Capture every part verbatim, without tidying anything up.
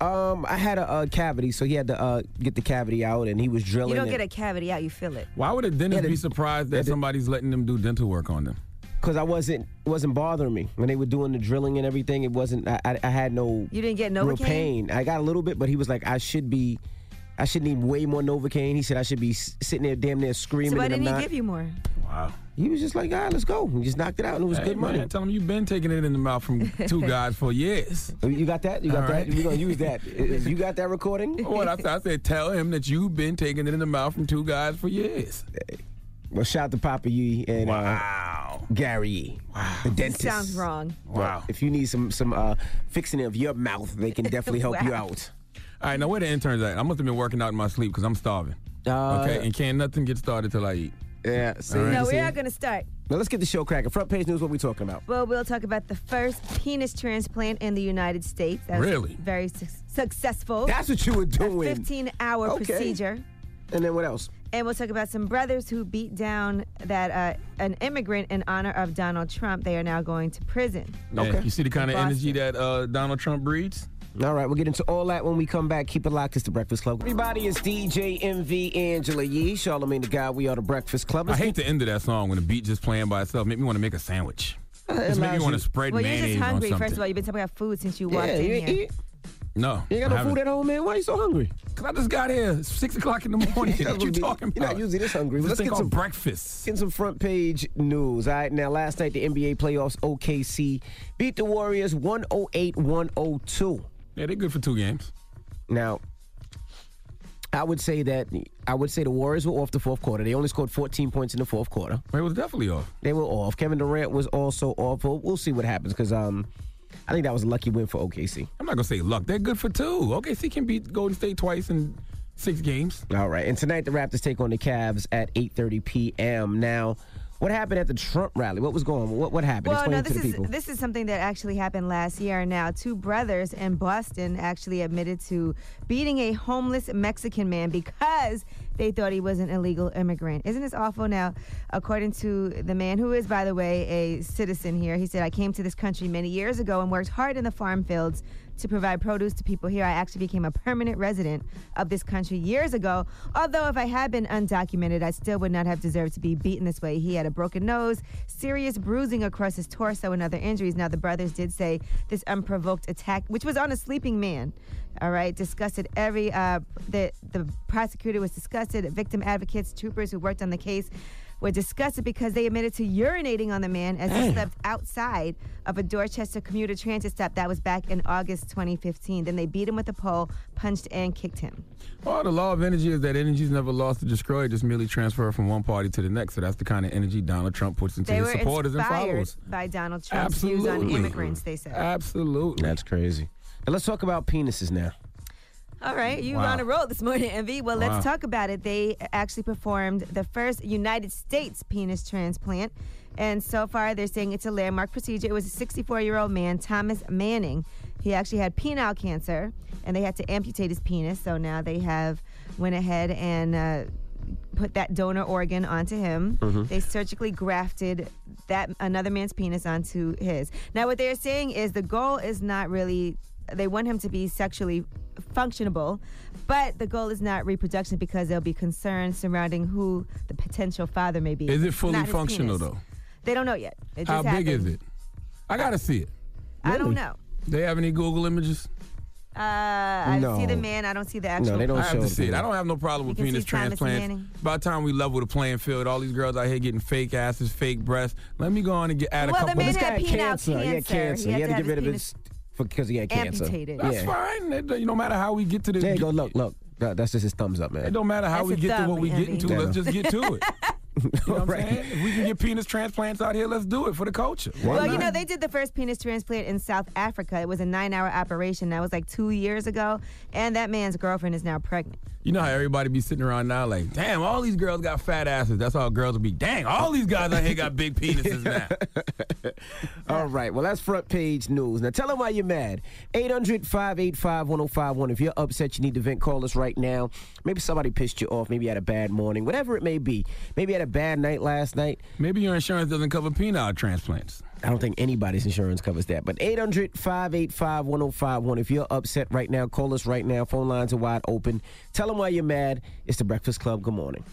Um, I had a, a cavity, so he had to uh, get the cavity out, and he was drilling. You don't and, get a cavity out, you feel it. Why would a dentist Yeah, be the- surprised that yeah, the- somebody's letting them do dental work on them? Because I wasn't wasn't bothering me when they were doing the drilling and everything. It wasn't. I, I, I had no. You didn't get real Novocaine? pain. I got a little bit, but he was like, I should be. I should need way more Novocaine. He said I should be s- sitting there damn near screaming. So why and I'm didn't he not. give you more? Wow. He was just like, all right, let's go. He just knocked it out, and it was Hey, good money. man, tell them you've been taking it in the mouth from two guys for years. You got that? You got All that? right. We're going to use that. Is- You got that recording? What I said, I said, tell him that you've been taking it in the mouth from two guys for years. Well, shout out to Papa Yee and Wow. uh, Gary Yee, the dentist. Sounds wrong. Wow. If you need some some uh, fixing of your mouth, they can definitely help you Wow. out. All right, now where the interns at? I must have been working out in my sleep because I'm starving. Uh, Okay, and can't nothing get started till I eat. Yeah. See, All right. No, see? we're not going to start. Now let's get the show cracking. Front page news. What we talking about? Well, we'll talk about the first penis transplant in the United States. That was Really? Very su- successful. That's what you were doing. fifteen-hour Okay. procedure. And then what else? And we'll talk about some brothers who beat down that uh, an immigrant in honor of Donald Trump. They are now going to prison. Yeah, Okay. You see the kind of Boston. energy that uh, Donald Trump breeds? All right, we'll get into all that when we come back. Keep it locked. It's the Breakfast Club. Everybody, it's D J M V Angela Yee, Charlamagne the Guy. We are the Breakfast Club. I Let's hate get- the end of that song when the beat just playing by itself. Make me want to make a sandwich. Uh, it Just make allows me want you- to spread Well, you're mayonnaise just on hungry. something. First of all, you've been talking about food since you walked Yeah, in you, here. you, no. you ain't got I no food haven't. at home, man. Why are you so hungry? Cause I just got here. It's six o'clock in the morning. what you talking You're about? not usually this hungry. This Let's thing get called some breakfast. Getting some front page news. All right, now last night the N B A playoffs, O K C beat the Warriors one oh eight one oh two. Yeah, they're good for two games. Now, I would say that I would say the Warriors were off the fourth quarter. They only scored fourteen points in the fourth quarter. It was definitely off. They were off. Kevin Durant was also off. We'll, we'll see what happens because um, I think that was a lucky win for O K C. I'm not gonna say luck. They're good for two. O K C can beat Golden State twice in six games. All right, and tonight the Raptors take on the Cavs at eight thirty p.m. Now, what happened at the Trump rally? What was going on? What, what happened? Well, Explain no, it to this the is people. this is something that actually happened last year. Now, two brothers in Boston actually admitted to beating a homeless Mexican man because they thought he was an illegal immigrant. Isn't this awful? Now, according to the man, who is, by the way, a citizen here, he said, "I came to this country many years ago and worked hard in the farm fields to provide produce to people here. I actually became a permanent resident of this country years ago. Although if I had been undocumented, I still would not have deserved to be beaten this way." He had a broken nose, serious bruising across his torso, and other injuries. Now, the brothers did say this unprovoked attack, which was on a sleeping man, all right, disgusted every, uh, the, the prosecutor was disgusted. Victim advocates, troopers who worked on the case were disgusted because they admitted to urinating on the man as he slept outside of a Dorchester commuter transit stop. That was back in August twenty fifteen. Then they beat him with a pole, punched and kicked him. Well, the law of energy is that energy is never lost or destroyed, just merely transferred from one party to the next. So that's the kind of energy Donald Trump puts into They his were supporters and inspired followers. by Donald Trump's Absolutely. views on immigrants, they said. Absolutely. That's crazy. Now let's talk about penises now. All right, you Wow. on a roll this morning, Envy. Well, Wow. let's talk about it. They actually performed the first United States penis transplant. And so far, they're saying it's a landmark procedure. It was a sixty-four-year-old man, Thomas Manning. He actually had penile cancer, and they had to amputate his penis. So now they have went ahead and uh, put that donor organ onto him. Mhm. They surgically grafted that another man's penis onto his. Now, what they're saying is the goal is not really. They want him to be sexually functionable, but the goal is not reproduction because there'll be concerns surrounding who the potential father may be. Is it fully Not his functional, penis. though? They don't know yet. It How just big is happened. it? I got to see it. I don't know. They have any Google images? Uh, I No. see the man. I don't see the actual. I have to see it. I don't have no problem with You can penis see Thomas transplants. Manning. By the time we level the playing field, all these girls out here getting fake asses, fake breasts. Let me go on and get add a Well, the couple. man of had penile cancer. He had cancer. cancer. He He had had to to get have rid of his his because he had cancer. amputated. That's Yeah. fine. It- you no matter how we get to the. There you go. Look, look. That- That's just his thumbs up, man. It don't matter how That's we a get to thumb, what we Andy. getting to. Yeah. Let's just get to it. You know what I'm Right. saying? If we can get penis transplants out here, let's do it for the culture. Why Well, you not? know, they did the first penis transplant in South Africa. It was a nine-hour operation. That was like two years ago, and that man's girlfriend is now pregnant. You know how everybody be sitting around now like, damn, all these girls got fat asses. That's how girls will be. Dang, all these guys out here got big penises now. All right. Well, that's front page news. Now, tell them why you're mad. eight hundred, five eight five, one oh five one. If you're upset, you need to vent, call us right now. Maybe somebody pissed you off. Maybe you had a bad morning. Whatever it may be. Maybe you had a bad night last night. Maybe your insurance doesn't cover penile transplants. I don't think anybody's insurance covers that. But eight hundred, five eight five, one oh five one. If you're upset right now, call us right now. Phone lines are wide open. Tell them why you're mad. It's The Breakfast Club. Good morning.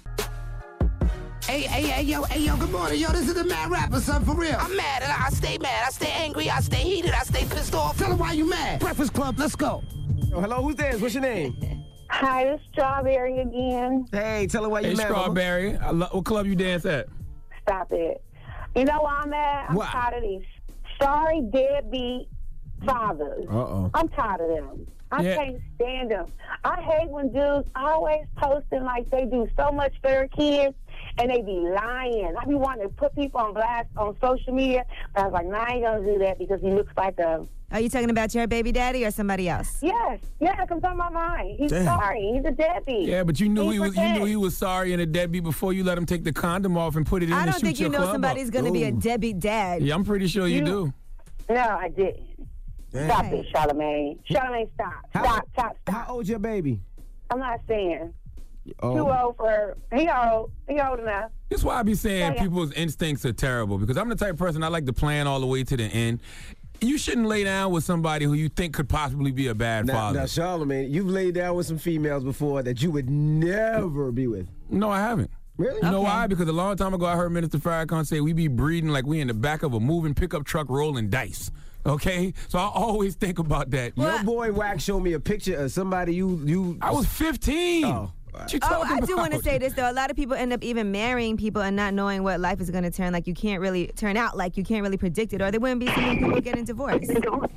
Hey, hey, hey, yo, hey, yo, good morning, yo, this is the Mad Rapper, son, for real. I'm mad, and I stay mad, I stay angry, I stay heated, I stay pissed off. Tell them why you mad. Breakfast Club, let's go. Oh, hello, who's there? What's your name? Hi, this is Strawberry again. Hey, tell her why you hey, mad. Strawberry, I lo- what club you dance at? Stop it. You know why I'm mad? I'm Why? tired of these sorry deadbeat fathers. Uh-oh. I'm tired of them. I Yeah. can't stand them. I hate when dudes always posting like they do so much for their kids, and they be lying. I be wanting to put people on blast on social media, but I was like, nah, I ain't gonna do that because he looks like a... Are you talking about your baby daddy or somebody else? Yes, yes, I'm talking about mine. He's Damn. sorry. He's a deadbeat. Yeah, but you knew he was you pretends. knew he was sorry and a deadbeat before you let him take the condom off and put it in I and don't shoot think you your know club somebody's up. going to be a Ooh. deadbeat dad. Yeah, I'm pretty sure you, You- do. No, I didn't. Stop it, Charlamagne. Charlamagne, stop. How- Stop, stop, stop. How old's your baby? I'm not saying. Oh. Too old for... He old. He old enough. That's why I be saying Yeah. people's instincts are terrible because I'm the type of person I like to plan all the way to the end. You shouldn't lay down with somebody who you think could possibly be a bad Now, father. now, Charlamagne, you've laid down with some females before that you would never be with. No, I haven't. Really? You know Okay. why? Because a long time ago I heard Minister Farrakhan say we be breeding like we in the back of a moving pickup truck rolling dice. Okay? So I always think about that. Your boy Wax showed me a picture of somebody you... you. I was fifteen. Oh. What you Oh, talking I do about? want to say this, though. A lot of people end up even marrying people and not knowing what life is going to turn like. You can't really turn out like you can't really predict it, or there wouldn't be so many people getting divorced.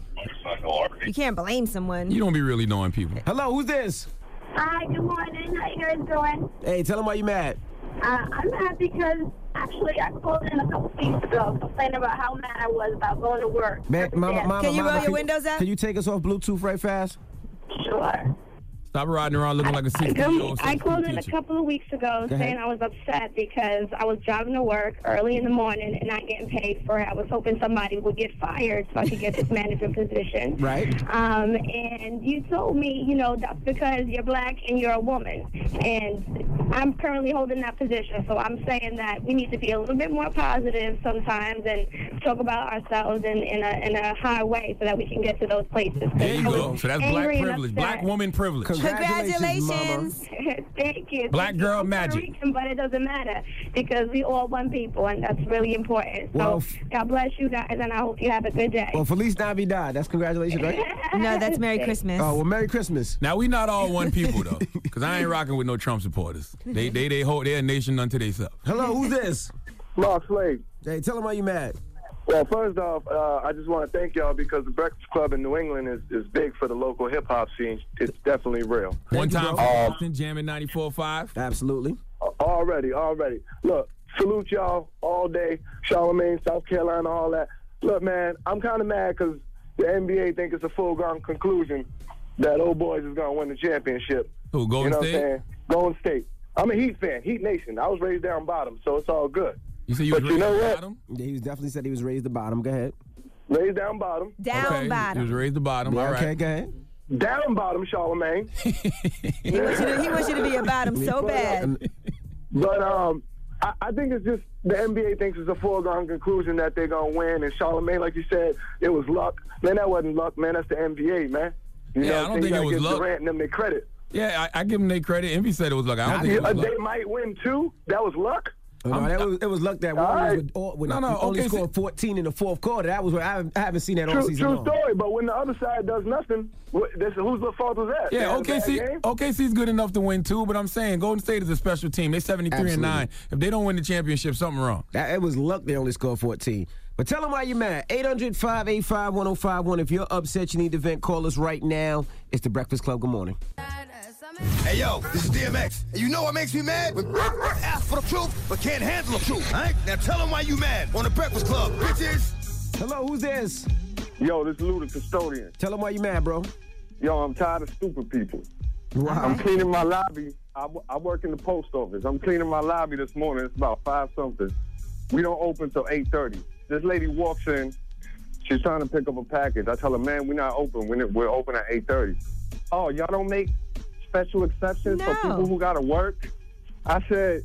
You can't blame someone. You don't be really knowing people. Hello, who's this? Hi, good morning. How you guys doing? Hey, tell them why you mad. Uh, I'm mad because actually I called in a couple weeks ago complaining about how mad I was about going to work. Man, mama, mama, Can you mama, roll your can, windows up? Can you take us off Bluetooth right fast? Sure. Stop riding around looking like a sixty-year-old. I called in a couple of weeks ago Go saying ahead. I was upset because I was driving to work early in the morning and not getting paid for it. I was hoping somebody would get fired so I could get this management position. Right. Um, and you told me, you know, that's because you're black and you're a woman. And I'm currently holding that position. So I'm saying that we need to be a little bit more positive sometimes and talk about ourselves in, in, a, in a high way so that we can get to those places. There you I go. was So that's black angry and privilege. upset. Black woman privilege. Congratulations. Thank you. Black Thank girl you. I'm magic. Puerto Rican, but it doesn't matter because we all one people, and that's really important. So Well, f- God bless you guys, and I hope you have a good day. Well, Feliz Navidad. That's congratulations, right? No, that's Merry Christmas. Oh, well, Merry Christmas. Now we not all one people though, because I ain't rocking with no Trump supporters. They they they hold their nation unto themselves. Hello, who's this? Mark Slade. Hey, tell them why you mad. Well, first off, uh, I just want to thank y'all because the Breakfast Club in New England is, is big for the local hip-hop scene. It's definitely real. One you, time bro. for Um, Austin, jamming ninety-four point five. Absolutely. Already, already. Look, salute y'all all day. Charlamagne, South Carolina, all that. Look, man, I'm kind of mad because the N B A think it's a foregone conclusion that old boys is going to win the championship. Who, Golden you know State? What I'm saying? Golden State. I'm a Heat fan, Heat Nation. I was raised down bottom, so it's all good. You said you But was you raised know at the what? bottom? Yeah, he was definitely said he was raised the bottom. Go ahead. Raised down bottom. Down Okay, bottom. you was raised the bottom. Yeah, All right. okay, go ahead. Down bottom, Charlamagne. He wants you to, he wants you to be a bottom so bad. But um, I, I think it's just the N B A thinks it's a foregone conclusion that they're gonna win. And Charlamagne, like you said, it was luck. Man, that wasn't luck, man. That's the N B A, man. You Yeah, know, I don't you think it gotta was give luck. Durant and them their credit. Yeah, I, I give them their credit. Envy said it was luck. I don't think it Uh, was luck. they might win too. That was luck. Oh, no, that was, it was luck that All Warriors right. would, all, would No, no, only okay, scored fourteen in the fourth quarter. That was what I haven't, I haven't seen that all True, season true long. story. But when the other side does nothing, what, this, whose the fault was that? They Yeah, had a bad OKC game? OKC's good enough to win too, but I'm saying Golden State is a special team. They seventy-three and Absolutely. nine. If they don't win the championship, something wrong. That, it was luck they only scored fourteen. But tell them why you're mad. eight hundred, five eight five, one oh five one. If you're upset, you need to vent, call us right now. It's The Breakfast Club. Good morning. Hey, yo, this is D M X. And you know what makes me mad? When ask for the truth, but can't handle the truth, all right? Now tell them why you mad on the Breakfast Club, bitches. Hello, who's this? Yo, this is Lou the Custodian. Tell them why you mad, bro. Yo, I'm tired of stupid people. Wow. I'm cleaning my lobby. I, w- I work in the post office. I'm cleaning my lobby this morning. It's about five something. We don't open till eight thirty. This lady walks in. She's trying to pick up a package. I tell her, man, we're not open. We're, we're open at eight thirty. Oh, y'all don't make special exceptions No. for people who got to work? I said,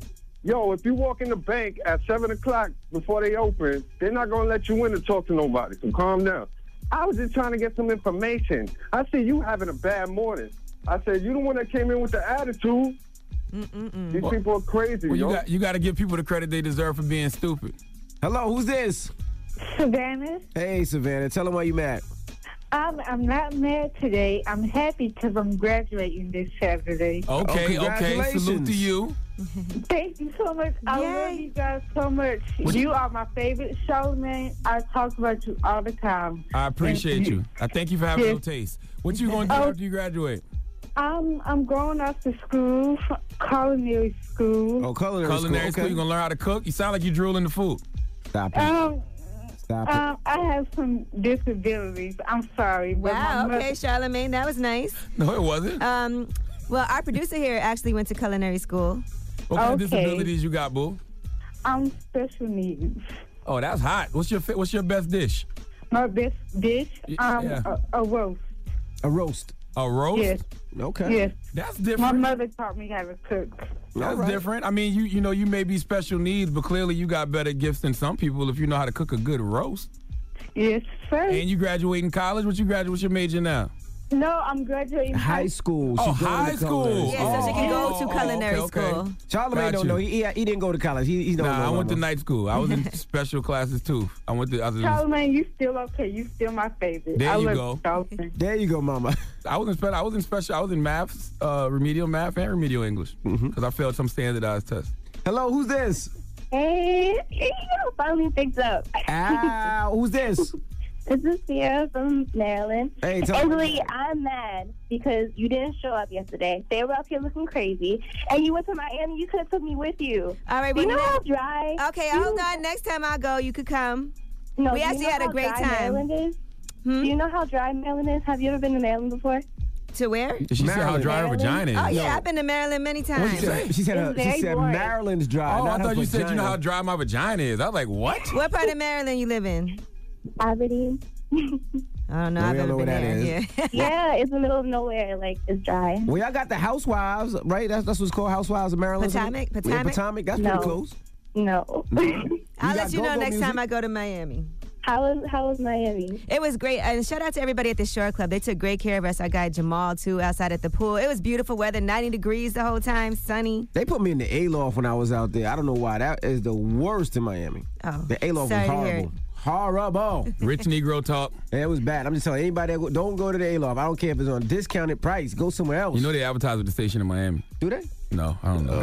yo, if you walk in the bank at seven o'clock before they open, they're not going to let you in to talk to nobody, so calm down. I was just trying to get some information. I see you having a bad morning. I said, you the one that came in with the attitude. Mm-mm-mm. These Well- people are crazy, Well, you yo. got you got to give people the credit they deserve for being stupid. Hello, who's this? Savannah, Hey, Savannah. Tell them why you mad. I'm, I'm not mad today. I'm happy because I'm graduating this Saturday. Okay, Oh, okay. Salute congratulations. to you. Thank you so much. I Yay. love you guys so much. You are my favorite show, man. I talk about you all the time. I appreciate And you. I thank you for having Yes. no taste. What you going to do Oh. after you graduate? I'm I'm going off to school, culinary school. Oh, culinary, Culinary school. school. You going to learn how to cook? You sound like you drooling the food. Stop it. Um, Stop it. um, I have some disabilities. I'm sorry. But Wow, my okay, Charlamagne, that was nice. No, it wasn't. Um, well, our producer here actually went to culinary school. What kind of okay. disabilities you got, boo? I'm special needs. Oh, that's hot. What's your fa- What's your best dish? My best dish, um, Yeah. a, a roast. A roast. A roast? Yes. Okay. Yes. That's My different. mother taught me how to cook. That's right. different. I mean, you you know, you may be special needs, but clearly you got better gifts than some people if you know how to cook a good roast. Yes, sir. And you graduate in college. What you graduate? What's your major now? No, I'm graduating High school. Oh, She's going high to school. culinary Yeah, so she can go Oh, to oh, culinary okay, okay. school. Charlamagne Got don't you. know. He, he he didn't go to college. He, he don't Nah, know. I went to mama. night school. I was in special classes too. I went to. I was in, Charlamagne, you still okay. You still my favorite. There I you love go. Charlamagne. There you go, mama. I was in special. I was in special. I was in math, uh, remedial math, and remedial English because I failed some standardized tests. Hello, who's this? Hey, you finally picked up. Ah, who's this? This is Sierra from Maryland. Hey, tell Emily, I'm mad because you didn't show up yesterday. They were up here looking crazy, and you went to Miami. You could have took me with you. All right, Do you well, know now- how dry? Okay, you, hold on. Next time I go, you could come. No, We do you actually know had a how great dry time. Maryland is? Hmm? Do you know how dry Maryland is? Have you ever been to Maryland before? To where? Did she say how Maryland. dry her Maryland? vagina is? Oh, yeah, I've been to Maryland many What times. she said? She said, It's uh, very she said boring. Maryland's dry. Oh, not I her thought you said you know vagina. how dry my vagina is. I was like, what? What part of Maryland you live in? Aberdeen. I don't know. Yeah, I've we never don't know been where that there. is. Yeah. Yeah, it's in the middle of nowhere. Like, it's dry. Well, y'all got the Housewives, right? That's, that's what's called Housewives of Maryland. Potomac? Yeah, Potomac? Potomac. That's No. pretty close. No. I'll got let you know go-go next music? time I go to Miami. How was how was Miami? It was great. And shout out to everybody at the Shore Club. They took great care of us. Our guy Jamal, too, outside at the pool. It was beautiful weather, ninety degrees the whole time, sunny. They put me in the A-Loft when I was out there. I don't know why. That is the worst in Miami. Oh, The A-Loft was sorry to hear horrible. Horrible. Rich Negro talk. Yeah, it was bad. I'm just telling anybody, that go, don't go to the A-Loft. I don't care if it's on a discounted price. Go somewhere else. You know they advertise with the station in Miami. Do they? No, I don't know.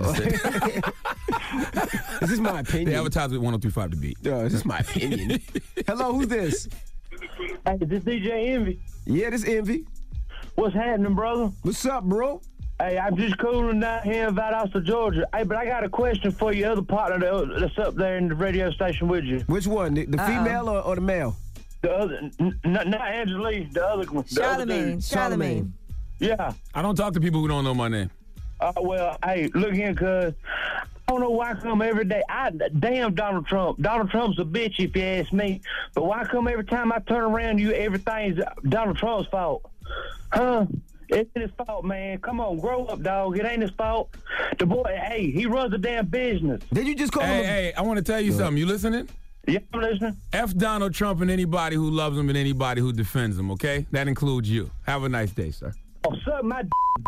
This is my They opinion. advertise with one oh three five The Beat. No, this is my opinion. Hello, who's this? Hey, this D J Envy. Yeah, this Envy. What's happening, brother? What's up, bro? Hey, I'm just cooling down here in Valdosta, Georgia. Hey, but I got a question for you, other partner that- that's up there in the radio station with you. Which one? The, the female or, or the male? The other, n- n- not Angela, the other one. the other Charlamagne. dude. Charlamagne. Yeah. I don't talk to people who don't know my name. Uh, well, hey, look here, cuz. I don't know why come every day. I damn Donald Trump. Donald Trump's a bitch if you ask me. But why come every time I turn around, you everything's Donald Trump's fault? Huh? It's his fault, man. Come on, grow up, dog. It ain't his fault. The boy, hey, he runs a damn business. Did you just call Hey, him? a- hey, I want to tell you something. You listening? Yeah, I'm listening. F Donald Trump and anybody who loves him and anybody who defends him, okay? That includes you. Have a nice day, sir. Oh, suck my d-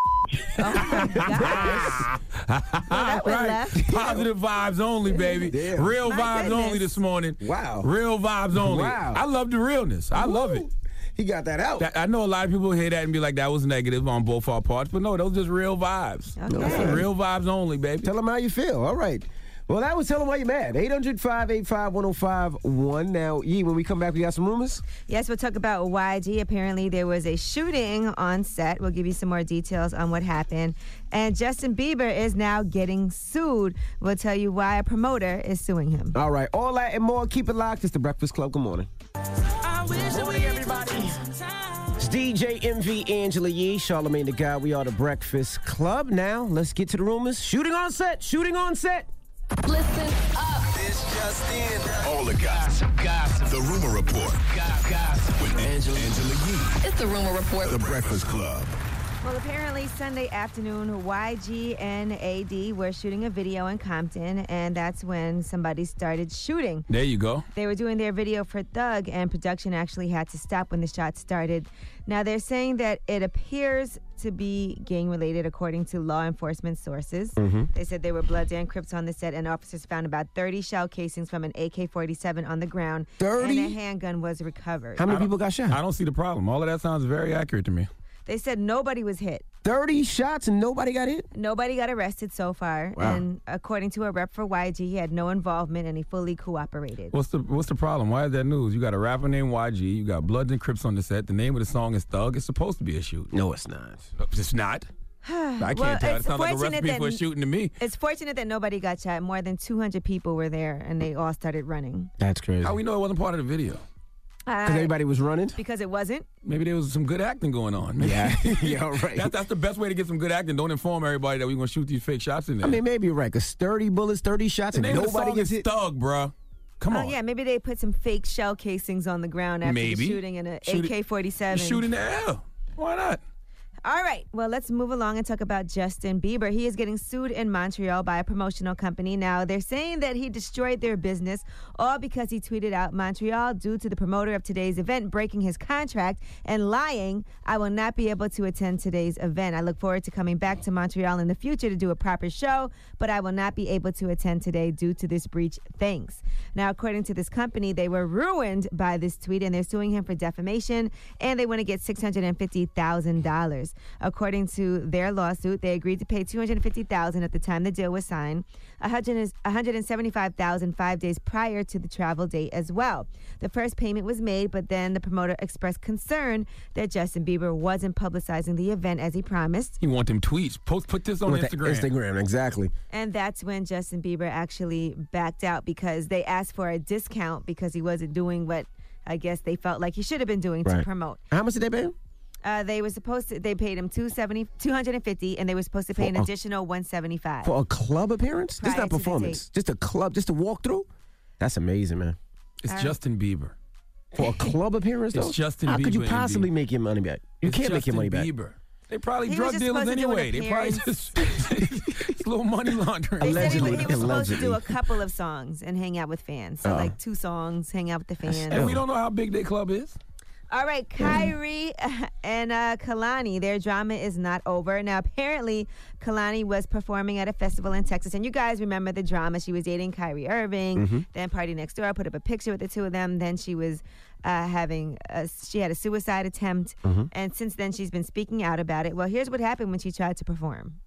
that went left. Positive vibes only, baby. Damn. Real My vibes goodness. only this morning. Wow. Real vibes only. Wow. I love the realness. I love it. He got that out. That- I know a lot of people hear that and be like, that was negative on both our parts, but no, those just real vibes. Okay. That's the real vibes only, baby. Tell him how you feel. All right. Well, that was Tell Him Why You Mad. eight hundred, five eight five, one oh five one. Now, Yee, when we come back, we got some rumors? Yes, we'll talk about Y G. Apparently, there was a shooting on set. We'll give you some more details on what happened. And Justin Bieber is now getting sued. We'll tell you why a promoter is suing him. All right. All that and more. Keep it locked. It's The Breakfast Club. Good morning. Morning, everybody. It's D J M V, Angela Yee, Charlamagne the Guy. We are The Breakfast Club. Now, let's get to the rumors. Shooting on set. Shooting on set. Listen up. This just in. All the gossip. Gossip. The Rumor Report. Gossip. With Angela, Angela Yee. It's the Rumor Report. The Breakfast Club. Well, apparently Sunday afternoon, Y G and A D were shooting a video in Compton, and that's when somebody started shooting. There you go. They were doing their video for Thug, and production actually had to stop when the shot started. Now, they're saying that it appears to be gang-related, according to law enforcement sources. Mm-hmm. They said there were Bloods and Crips on the set, and officers found about thirty shell casings from an A K forty-seven on the ground. thirty? And a handgun was recovered. How many people got shot? I don't see the problem. All of that sounds very accurate to me. They said nobody was hit. thirty shots and nobody got hit? Nobody got arrested so far. Wow. And according to a rep for Y G, he had no involvement and he fully cooperated. What's the What's the problem? Why is that news? You got a rapper named Y G. You got Bloods and Crips on the set. The name of the song is Thug. It's supposed to be a shoot. No, it's not. It's not. I can't Well, tell. It it's sounds like a fortunate recipe that- for a shooting to me. It's fortunate that nobody got shot. More than two hundred people were there and they all started running. That's crazy. How we know it wasn't part of the video? Because everybody was running? Because it wasn't. Maybe there was some good acting going on. Maybe. Yeah, yeah, right. That, that's the best way to get some good acting. Don't inform everybody that we're going to shoot these fake shots in there. I mean, maybe you're right, because thirty bullets, thirty shots, the and name of the nobody song gets is hit. Thug, bro. Come Oh, on. yeah, maybe they put some fake shell casings on the ground after Maybe. the shooting in an Shoot A it- K forty-seven. Shoot in the air. Why not? All right, well, let's move along and talk about Justin Bieber. He is getting sued in Montreal by a promotional company. Now, they're saying that he destroyed their business, all because he tweeted out Montreal due to the promoter of today's event breaking his contract and lying, "I will not be able to attend today's event. I look forward to coming back to Montreal in the future to do a proper show, but I will not be able to attend today due to this breach. Thanks." Now, according to this company, they were ruined by this tweet, and they're suing him for defamation, and they want to get six hundred fifty thousand dollars. According to their lawsuit, they agreed to pay two hundred fifty thousand dollars at the time the deal was signed, one hundred seventy-five thousand dollars five days prior to the travel date as well. The first payment was made, but then the promoter expressed concern that Justin Bieber wasn't publicizing the event as he promised. You want them tweets. Post, put this on With the Instagram. Instagram, exactly. And that's when Justin Bieber actually backed out because they asked for a discount because he wasn't doing what I guess they felt like he should have been doing to Right. promote. How much did they pay him? Uh, they were supposed to. They paid him two seventy, two hundred fifty, and they were supposed to pay For an a- additional one seventy-five. For a club appearance? This is Prior not to the performance. Just a club, just a walkthrough? That's amazing, man. It's All right. Justin Bieber. For a club appearance, It's though? Justin How could you Bieber, possibly N B. make your money back? You It's can't make your Justin money back. Bieber. They probably He was drug just dealers supposed to do an anyway. They probably appearance. just it's a little money laundering. They said he, was- he was supposed to Allegedly. do a couple of songs and hang out with fans. So Oh. like two songs, hang out with the fans. And we don't know how big their club is. All right, Kyrie and uh, Kalani, their drama is not over. Now, apparently, Kalani was performing at a festival in Texas. And you guys remember the drama. She was dating Kyrie Irving. Mhm. Then Party Next Door put up a picture with the two of them. Then she was uh, having, a, she had a suicide attempt. Mhm. And since then, she's been speaking out about it. Well, here's what happened when she tried to perform.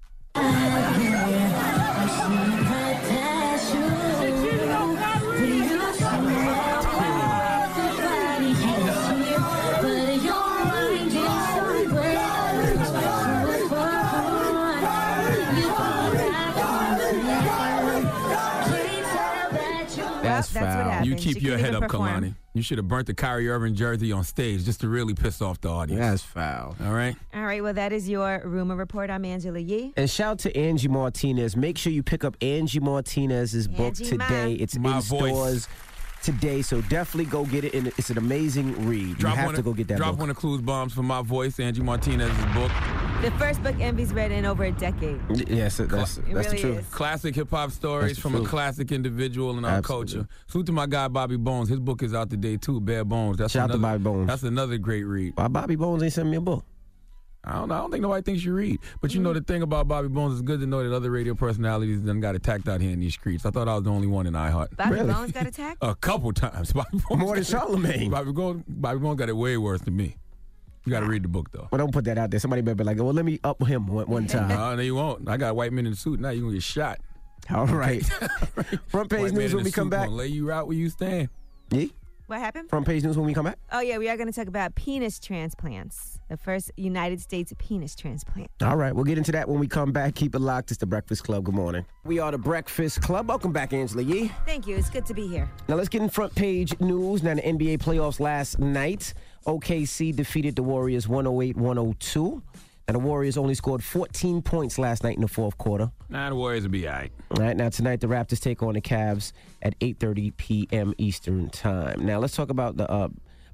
That's that's what foul. happened. You keep She your couldn't head even up, perform. Kalani. You should have burnt the Kyrie Irving jersey on stage just to really piss off the audience. That's foul. All right? All right, well, that is your rumor report. I'm Angela Yee. And shout out to Angie Martinez. Make sure you pick up Angie Martinez's book Angie Ma. today. It's My in voice. stores today, so definitely go get it. And it's an amazing read. Drop you have one to of- go get that Drop book. one of Clues Bombs for My Voice, Angie Martinez's book. The first book Envy's read in over a decade. Yes, that's, that's, It that's really the truth. is. Classic hip-hop stories That's the from a truth. classic individual in our Absolutely. culture. Salute to my guy, Bobby Bones. His book is out today, too, Bare Bones. That's Shout out to another, Bobby Bones. That's another great read. Why Bobby Bones ain't sent me a book? I don't know. I don't think nobody thinks you read. But you know, the thing about Bobby Bones, it's good to know that other radio personalities done got attacked out here in these streets. I thought I was the only one in iHeart. Bobby Really? Bones got attacked? A couple times. Bobby Bones More than got- Charlemagne. Bobby Bones, Bobby Bones got it way worse than me. You got to read the book, though. Well, don't put that out there. Somebody better be like, well, let me up him one, one time. No, no, you won't. I got white men in a suit. Now you're going to get shot. All right. Front page White man news in when a we come suit back. gonna lay you out where you stand. Yeah? What happened? Front page news when we come back. Oh, yeah, we are going to talk about penis transplants. The first United States penis transplant. All right, we'll get into that when we come back. Keep it locked. It's the Breakfast Club. Good morning. We are the Breakfast Club. Welcome back, Angela Yee. Thank you. It's good to be here. Now let's get in front page news. Now the N B A playoffs last night. O K C defeated the Warriors one oh eight one oh two. Now the Warriors only scored fourteen points last night in the fourth quarter. Nah, the Warriors will be all right. All right, now tonight the Raptors take on the Cavs at eight thirty p.m. Eastern time. Now let's talk about the uh,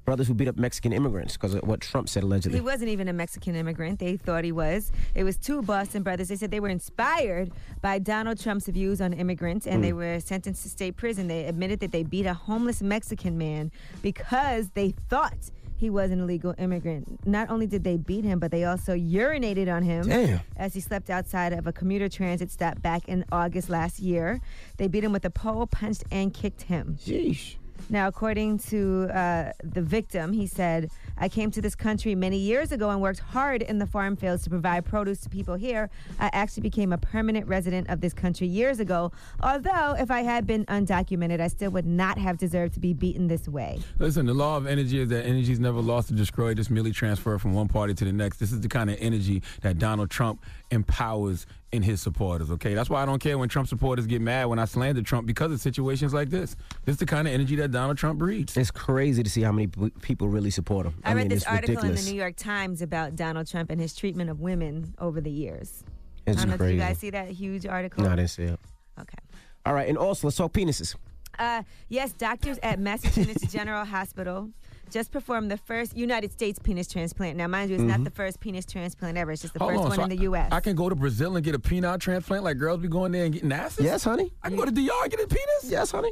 brothers who beat up Mexican immigrants because of what Trump said allegedly. He wasn't even a Mexican immigrant. They thought he was. It was two Boston brothers. They said they were inspired by Donald Trump's views on immigrants, and Mm. they were sentenced to state prison. They admitted that they beat a homeless Mexican man because they thought he was an illegal immigrant. Not only did they beat him, but they also urinated on him Damn. as he slept outside of a commuter transit stop back in August last year. They beat him with a pole, punched, and kicked him. Sheesh. Now, according to uh, the victim, he said, I came to this country many years ago and worked hard in the farm fields to provide produce to people here. I actually became a permanent resident of this country years ago. Although, if I had been undocumented, I still would not have deserved to be beaten this way. Listen, the law of energy is that energy is never lost or destroyed, just merely transferred from one party to the next. This is the kind of energy that Donald Trump empowers in his supporters, okay? That's why I don't care when Trump supporters get mad when I slander Trump, because of situations like this. This is the kind of energy that Donald Trump breeds. It's crazy to see how many p- people really support him. I, I read mean, this it's article ridiculous. in the New York Times about Donald Trump and his treatment of women over the years. It's I don't know, crazy. did you guys see that huge article? No, I didn't see it. Okay. All right, and also, let's talk penises. Uh, yes, doctors at Massachusetts General Hospital just performed the first United States penis transplant. Now, mind you, it's Mhm. not the first penis transplant ever. It's just the Hold first on, one so in the U S I, I can go to Brazil and get a penile transplant like girls be going there and getting asses? Yes, honey. I can go to D R and get a penis? Yes, honey.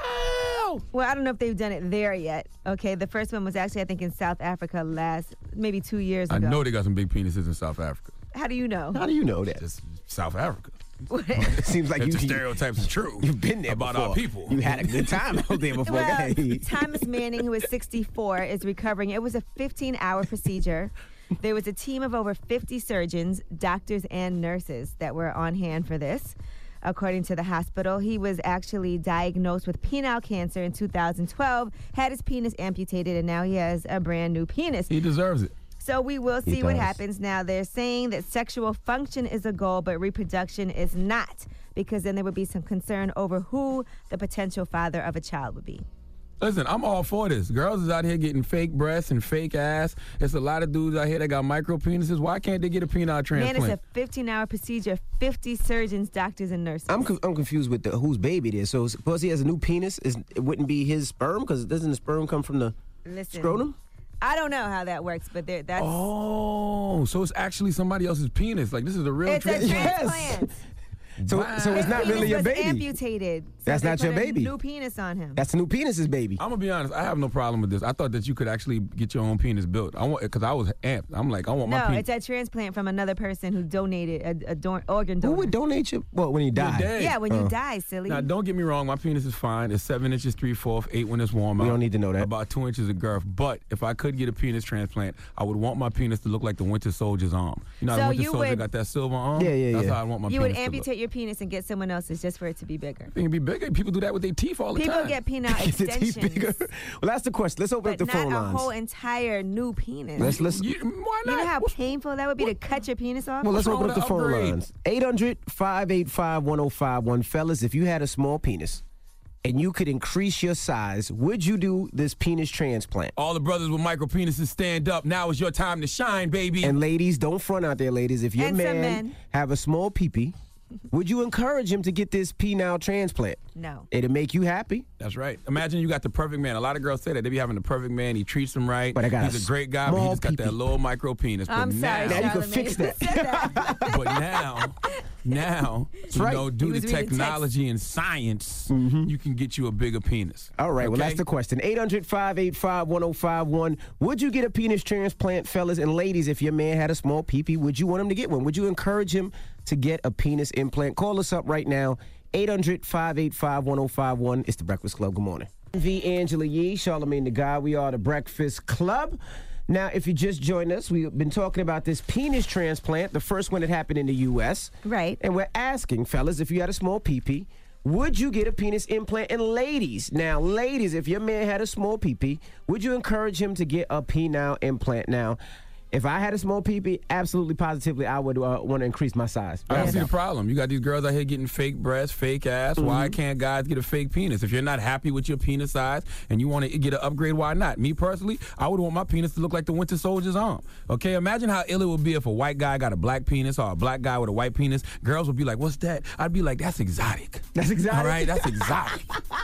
Wow. Well, I don't know if they've done it there yet. Okay, the first one was actually, I think, in South Africa last, maybe two years I ago. know they got some big penises in South Africa. How do you know? How do you know that? Just South Africa. It seems like if you, the stereotypes are true. You've been there about before. our people. You had a good time out there before. Well, Hey. Thomas Manning, who is sixty-four, is recovering. It was a fifteen-hour procedure. There was a team of over fifty surgeons, doctors, and nurses that were on hand for this. According to the hospital, he was actually diagnosed with penile cancer in two thousand twelve, had his penis amputated, and now he has a brand new penis. He deserves it. So we will He see what does. happens. Now, they're saying that sexual function is a goal, but reproduction is not, because then there would be some concern over who the potential father of a child would be. Listen, I'm all for this. Girls is out here getting fake breasts and fake ass. There's a lot of dudes out here that got micro penises. Why can't they get a penile transplant? Man, it's a fifteen-hour procedure, fifty surgeons, doctors, and nurses. I'm, con- I'm confused with the, whose baby it is. So suppose he has a new penis, is, it wouldn't be his sperm? Because doesn't the sperm come from the Listen, scrotum? I don't know how that works, but there, that's Oh, so it's actually somebody else's penis. Like, this is a real it's a transplant. transplant. So, Wow. so it's not His really penis your was baby. amputated. So That's they not put your a baby. New penis on him. That's the new penis's baby. I'm gonna be honest. I have no problem with this. I thought that you could actually get your own penis built. I want because I was amped. I'm like, I want my no, penis. it's a transplant from another person who donated a, a don- organ donor. Who would donate your, well, when you die? dead. Yeah, when you Oh. die, silly. Now, don't get me wrong. My penis is fine. It's seven inches three fourths, eight when it's warm We out. don't need to know that. About two inches of girth. But if I could get a penis transplant, I would want my penis to look like the Winter Soldier's arm. You know, how So the Winter you Soldier would- got that silver arm. Yeah, yeah, That's yeah. how I want my you penis would to amputate your penis and get someone else's just for it to be bigger. look. It can be bigger. People do that with their teeth all the People time. get penile Is the teeth extensions, bigger? Well, that's the question. Let's open but up the not phone a lines. whole entire new penis. Let's listen. You- why You not? know how What's- painful that would be to cut your penis off? Well, let's What's open wrong up the with phone the upgrade? lines. eight hundred, five eight five, one oh five one. Fellas, if you had a small penis and you could increase your size, would you do this penis transplant? All the brothers with micro penises stand up. Now is your time to shine, baby. And ladies, don't front out there, ladies. If your And some man, men. have a small pee-pee, would you encourage him to get this penile transplant? No. It'll make you happy. That's right. Imagine you got the perfect man. A lot of girls say that. They be having the perfect man. He treats them right. But I got He's a a great guy, but he small just got that pee-pee. little micro penis. But I'm now, sorry, Now you can Charlamagne. fix that. Who said that? but now, now, you right. know, He due to was reading text. technology and science, you can get you a bigger penis. All right, well, Okay? that's the question. eight hundred, five eight five, one oh five one. Would you get a penis transplant, fellas and ladies, if your man had a small pee-pee? Would you want him to get one? Would you encourage him to get a penis implant? Call us up right now, eight hundred, five eight five, one oh five one. It's The Breakfast Club. Good morning. V. Angela Yee, Charlamagne the Guy. We are The Breakfast Club. Now, if you just joined us, we've been talking about this penis transplant, the first one that happened in the U S Right. And we're asking, fellas, if you had a small pee-pee, would you get a penis implant? And ladies, now, ladies, if your man had a small pee-pee, would you encourage him to get a penile implant? Now, if I had a small pee-pee, absolutely, positively, I would uh, want to increase my size. I don't Hands see the down. problem. You got these girls out here getting fake breasts, fake ass. Why can't guys get a fake penis? If you're not happy with your penis size and you want to get an upgrade, why not? Me personally, I would want my penis to look like the Winter Soldier's arm. Okay, imagine how ill it would be if a white guy got a black penis or a black guy with a white penis. Girls would be like, "What's that?" I'd be like, "That's exotic." That's exotic. All right, that's exotic.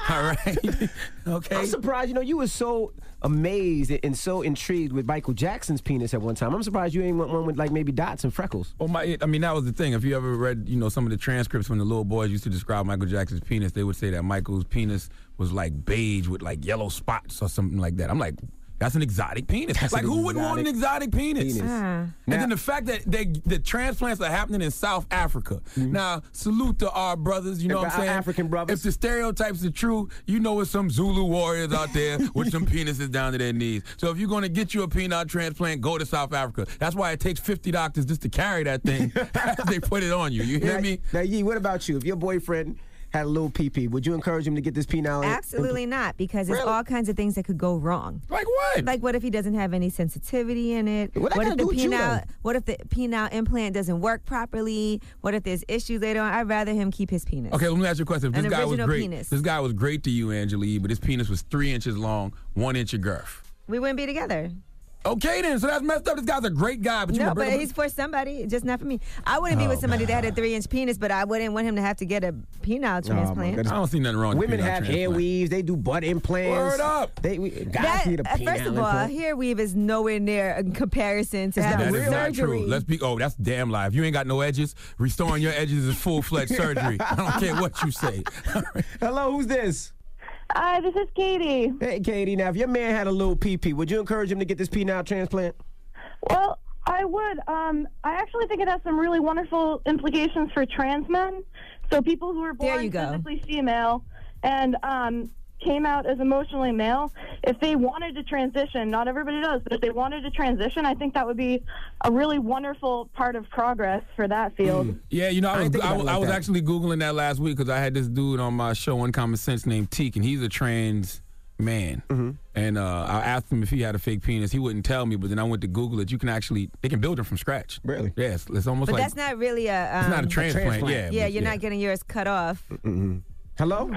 All right. Okay. I'm surprised. You know, you were so amazed and so intrigued with Michael Jackson's penis at one time. I'm surprised you ain't want one with like maybe dots and freckles. Well, my, I mean, that was the thing. If you ever read, you know, some of the transcripts when the little boys used to describe Michael Jackson's penis, they would say that Michael's penis was like beige with like yellow spots or something like that. I'm like, that's an exotic penis. That's like, an who wouldn't want an exotic penis? penis. Ah. And then the fact that they, the transplants are happening in South Africa. Mm-hmm. Now, salute to our brothers, you know what I'm Our saying? African brothers. If the stereotypes are true, you know it's some Zulu warriors out there with some penises down to their knees. So if you're going to get you a penile transplant, go to South Africa. That's why it takes fifty doctors just to carry that thing as they put it on you. You hear now, me? Now, Yee, what about you? If your boyfriend had a little pee-pee, would you encourage him to get this penile? Absolutely not, because there's Really? all kinds of things that could go wrong. Like what? Like what if he doesn't have any sensitivity in it? What that if gotta the do with you, penile? though? What if the penile implant doesn't work properly? What if there's issues later on? I'd rather him keep his penis. Okay, let me ask you a question. If An this guy was original great, penis. this guy was great to you, Angela Yee, but his penis was three inches long, one inch of girth. We wouldn't be together. Okay, then. So that's messed up. This guy's a great guy, but you No, gonna but break up- he's for somebody, just not for me. I wouldn't be Oh, with somebody that had a three-inch penis, but I wouldn't want him to have to get a penile transplant. I don't see nothing wrong with Women penile have hair transplant. weaves. They do butt implants. Word up. They we, guys That- need a uh, penile first of all, a implant. hair weave is nowhere near in comparison to It's having That is not surgery. true. Let's be. Oh, that's damn lie. If you ain't got no edges, restoring your edges is full fledged surgery. I don't care what you say. Hello, who's this? Hi, this is Katie. Hey, Katie. Now, if your man had a little pee-pee, would you encourage him to get this penile transplant? Well, I would. Um, I actually think it has some really wonderful implications for trans men. So people who are There born you go. physically female and um, came out as emotionally male, if they wanted to transition, not everybody does, but if they wanted to transition, I think that would be a really wonderful part of progress for that field. Yeah, you know, I I was, didn't think I, about was- it like I was that. actually Googling that last week because I had this dude on my show, Uncommon Sense, named Teak, and he's a trans man. Mm-hmm. And uh, I asked him if he had a fake penis. He wouldn't tell me, but then I went to Google it. You can actually, they can build it from scratch. Really? Yes, it's almost But like, that's not really a. Um, it's not a transplant, transplant. yeah. Yeah, but you're not getting yours cut off. Mm-hmm. Hello?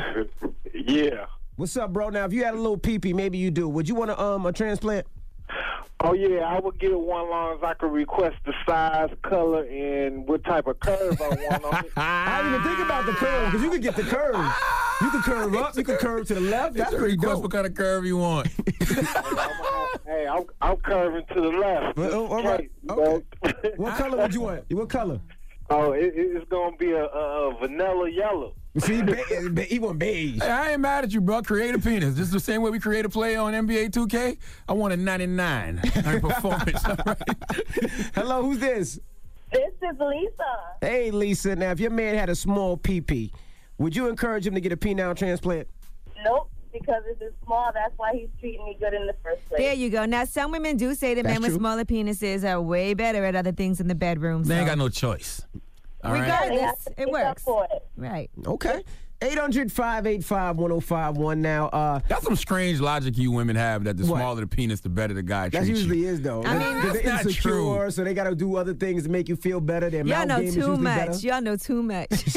Yeah. What's up, bro? Now, if you had a little pee-pee, maybe you do. Would you want a, um, a transplant? Oh, yeah, I would get one long as I could request the size, color, and what type of curve I want on it. I didn't even think about the curve, because you could get the curve. You could curve up, you could curve to the left. That's pretty Request dope. what kind of curve you want. Hey, I'm, I'm curving to the left. Well, oh, all right. Okay. Okay. What color would you want? What color? Oh, it, it's going to be a, a, a vanilla yellow. See, be- be- he want beige. Hey, I ain't mad at you, bro. Create a penis. This is the same way we create a play on N B A two K. I want a ninety-nine on performance. All right. Hello, who's this? This is Lisa. Hey, Lisa. Now, if your man had a small pee-pee, would you encourage him to get a penile transplant? Nope, because it's just small. That's why he's treating me good in the first place. There you go. Now, some women do say that That's men with true. smaller penises are way better at other things in the bedroom. They so. ain't got no choice. All right. Regardless, They have to it make up works. for it. Right. Okay. eight hundred, five eight five, one oh five one now. Uh, That's some strange logic you women have that the What? smaller the penis, the better the guy that treats usually you. is, though. I mean, They're that's not insecure, true. so they got to do other things to make you feel better. Their Y'all mouth know game is too usually much. better. Y'all know too much.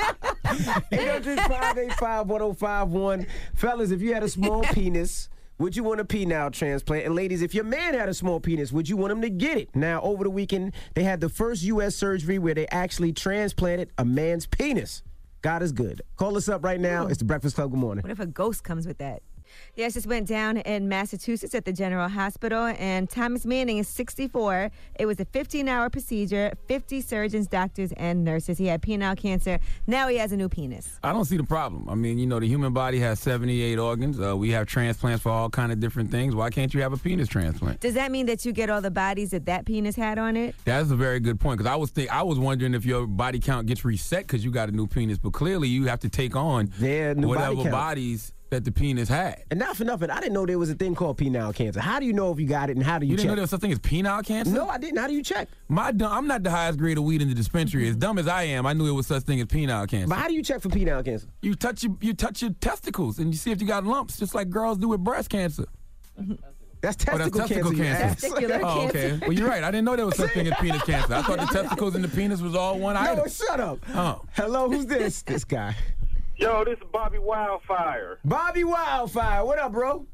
eight hundred, five eight five, one oh five one. Fellas, if you had a small penis, would you want a penile transplant? And ladies, if your man had a small penis, would you want him to get it? Now, over the weekend, they had the first U S surgery where they actually transplanted a man's penis. God is good. Call us up right now. It's the Breakfast Club. Good morning. What if a ghost comes with that? Yes, this went down in Massachusetts at the General Hospital, and Thomas Manning is sixty-four. It was a fifteen-hour procedure, fifty surgeons, doctors, and nurses. He had penile cancer. Now he has a new penis. I don't see the problem. I mean, you know, the human body has seventy-eight organs. Uh, we have transplants for all kind of different things. Why can't you have a penis transplant? Does that mean that you get all the bodies that that penis had on it? That's a very good point because I was think I was wondering if your body count gets reset because you got a new penis, but clearly you have to take on Yeah, new body whatever count. bodies that the penis had. And not for nothing, I didn't know there was a thing called penile cancer. How do you know if you got it, and how do you, You didn't check? know there was such thing as penile cancer? No, I didn't. How do you check? My dumb, I'm not the highest grade of weed in the dispensary. As dumb as I am, I knew it was such thing as penile cancer. But how do you check for penile cancer? You touch your you touch your testicles and you see if you got lumps, just like girls do with breast cancer. That's Oh, testicle, that's testicle cancer. you cancer. ass. Testicular Oh, okay. cancer. Well, you're right. I didn't know there was such thing as penis cancer. I thought the testicles and the penis was all one item. No, shut up. Oh. Hello, who's this? This guy. Yo, this is Bobby Wildfire. Bobby Wildfire. What up, bro?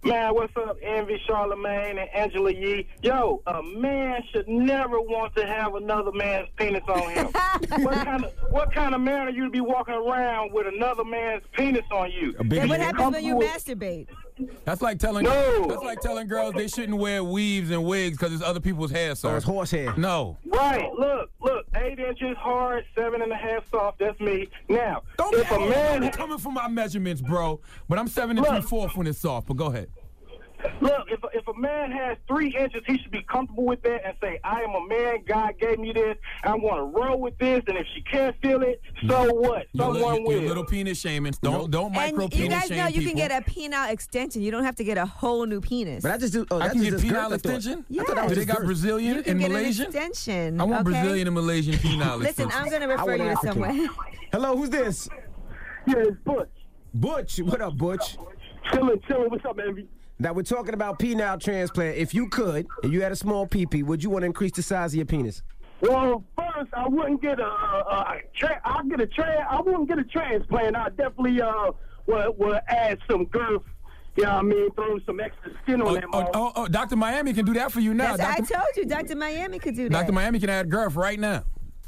Man, what's up, Envy, Charlamagne, and Angela Yee? Yo, a man should never want to have another man's penis on him. what kind of what kind of man are you to be walking around with another man's penis on you? Then what happens when you masturbate? That's like telling No. that's like telling girls they shouldn't wear weaves and wigs because it's other people's hair, sir. Oh, it's horse hair. No. Right, look, look, eight inches hard, seven and a half soft, that's me. Now, Don't if a man... I'm coming from my measurements, bro. But I'm seven and three fourths when it's soft. But go ahead. Look, if, if a man has three inches, he should be comfortable with that and say, I am a man, God gave me this, I want to roll with this, and if she can't feel it, so what? You're, Someone li- will. you're little penis shaming. Don't don't micro And you penis guys shame know you people. can get a penile extension. You don't have to get a whole new penis. But I just do. Oh, I that's can just get girth, penile I thought. extension? Yes. Do they got Brazilian You can and get Malaysian? an extension. I want okay? Brazilian and Malaysian penile Listen, extension. I'm going to I refer want you to African. someone. Hello, who's this? Yeah, it's Butch. Butch. What up, Butch? Chillin', chillin'. What's up, Envy? Now we're talking about penile transplant. If you could, and you had a small pee-pee, would you want to increase the size of your penis? Well, first, I wouldn't get a, a, a tra- I'll get a tra- I wouldn't get a transplant. I definitely uh will, will add some girth. You know what I mean? Throw some extra skin on Oh, that. oh, motherfucker. oh, oh, Doctor Miami can do that for you now. That's, I Doctor told you, Doctor Miami could do that. Doctor Miami can add girth right now.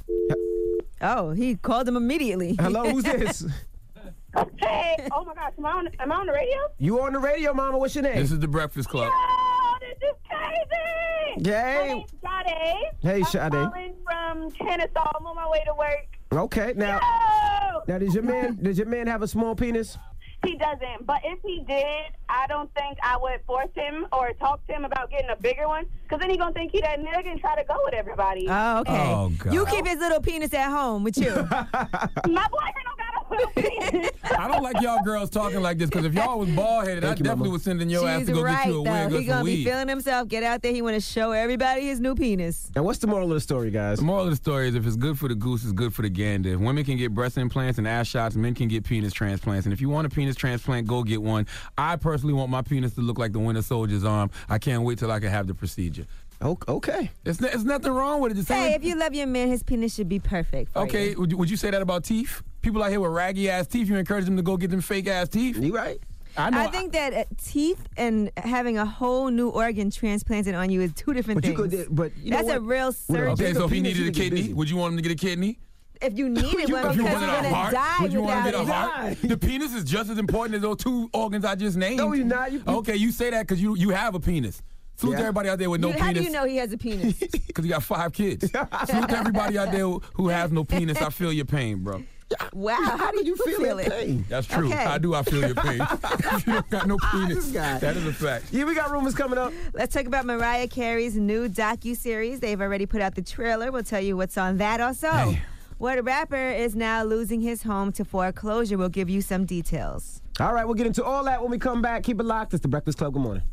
Oh, he called him immediately. Hello, who's this? Hey, oh my gosh, am I on, am I on the radio? You on the radio, Mama? What's your name? This is the Breakfast Club. Oh, this is crazy. Yay. My name's Sade. Hey, I'm Sade. calling from Kennesaw. I'm on my way to work. Okay, now, Yo! now does your man does your man have a small penis? He doesn't, but if he did, I don't think I would force him or talk to him about getting a bigger one, because then he gonna think he that nigga and try to go with everybody. Oh, okay. Oh, God. You keep his little penis at home with you. My boyfriend don't got a little penis. I don't like y'all girls talking like this because if y'all was bald headed, I Thank you, definitely Mama. was sending your ass She's to go right, get you a though. wig or He some gonna be weed. feeling himself. Get out there. He want to show everybody his new penis. Now, what's the moral of the story, guys? The moral of the story is if it's good for the goose, it's good for the gander. If women can get breast implants and ass shots, men can get penis transplants. And if you want a penis transplant, go get one. I personally want my penis to look like the Winter Soldier's arm. I can't wait till I can have the procedure. Okay. It's, n- it's nothing wrong with it. It's Hey, only- if you love your man, his penis should be perfect. For okay, you. would you, would you say that about teeth? People out here with raggy ass teeth, you encourage them to go get them fake ass teeth? You right. I know. I think that uh, teeth and having a whole new organ transplanted on you is two different But you things. could, but you know That's what? a real surgery. okay, so if he penis, needed you a can get kidney, busy. would you want him to get a kidney? If you needed one, If because you you're wanted a gonna heart, die would you want to without get a it. heart? The penis is just as important as those two organs I just named. No, you're not. You- okay, you say that because you you have a penis. Salute Yeah. to everybody out there with no You- How penis. do you know he has a penis? Because you got five kids. Salute to everybody out there who, who has no penis. I feel your pain, bro. Wow, how do you feel, feel it? that pain? That's true. Okay. I do. I feel your pain. If you don't got no penis, This guy. that is a fact. Yeah, we got rumors coming up. Let's talk about Mariah Carey's new docu-series. They've already put out the trailer. We'll tell you what's on that also. Hey. What rapper is now losing his home to foreclosure? We'll give you some details. All right, we'll get into all that when we come back. Keep it locked. It's the Breakfast Club. Good morning.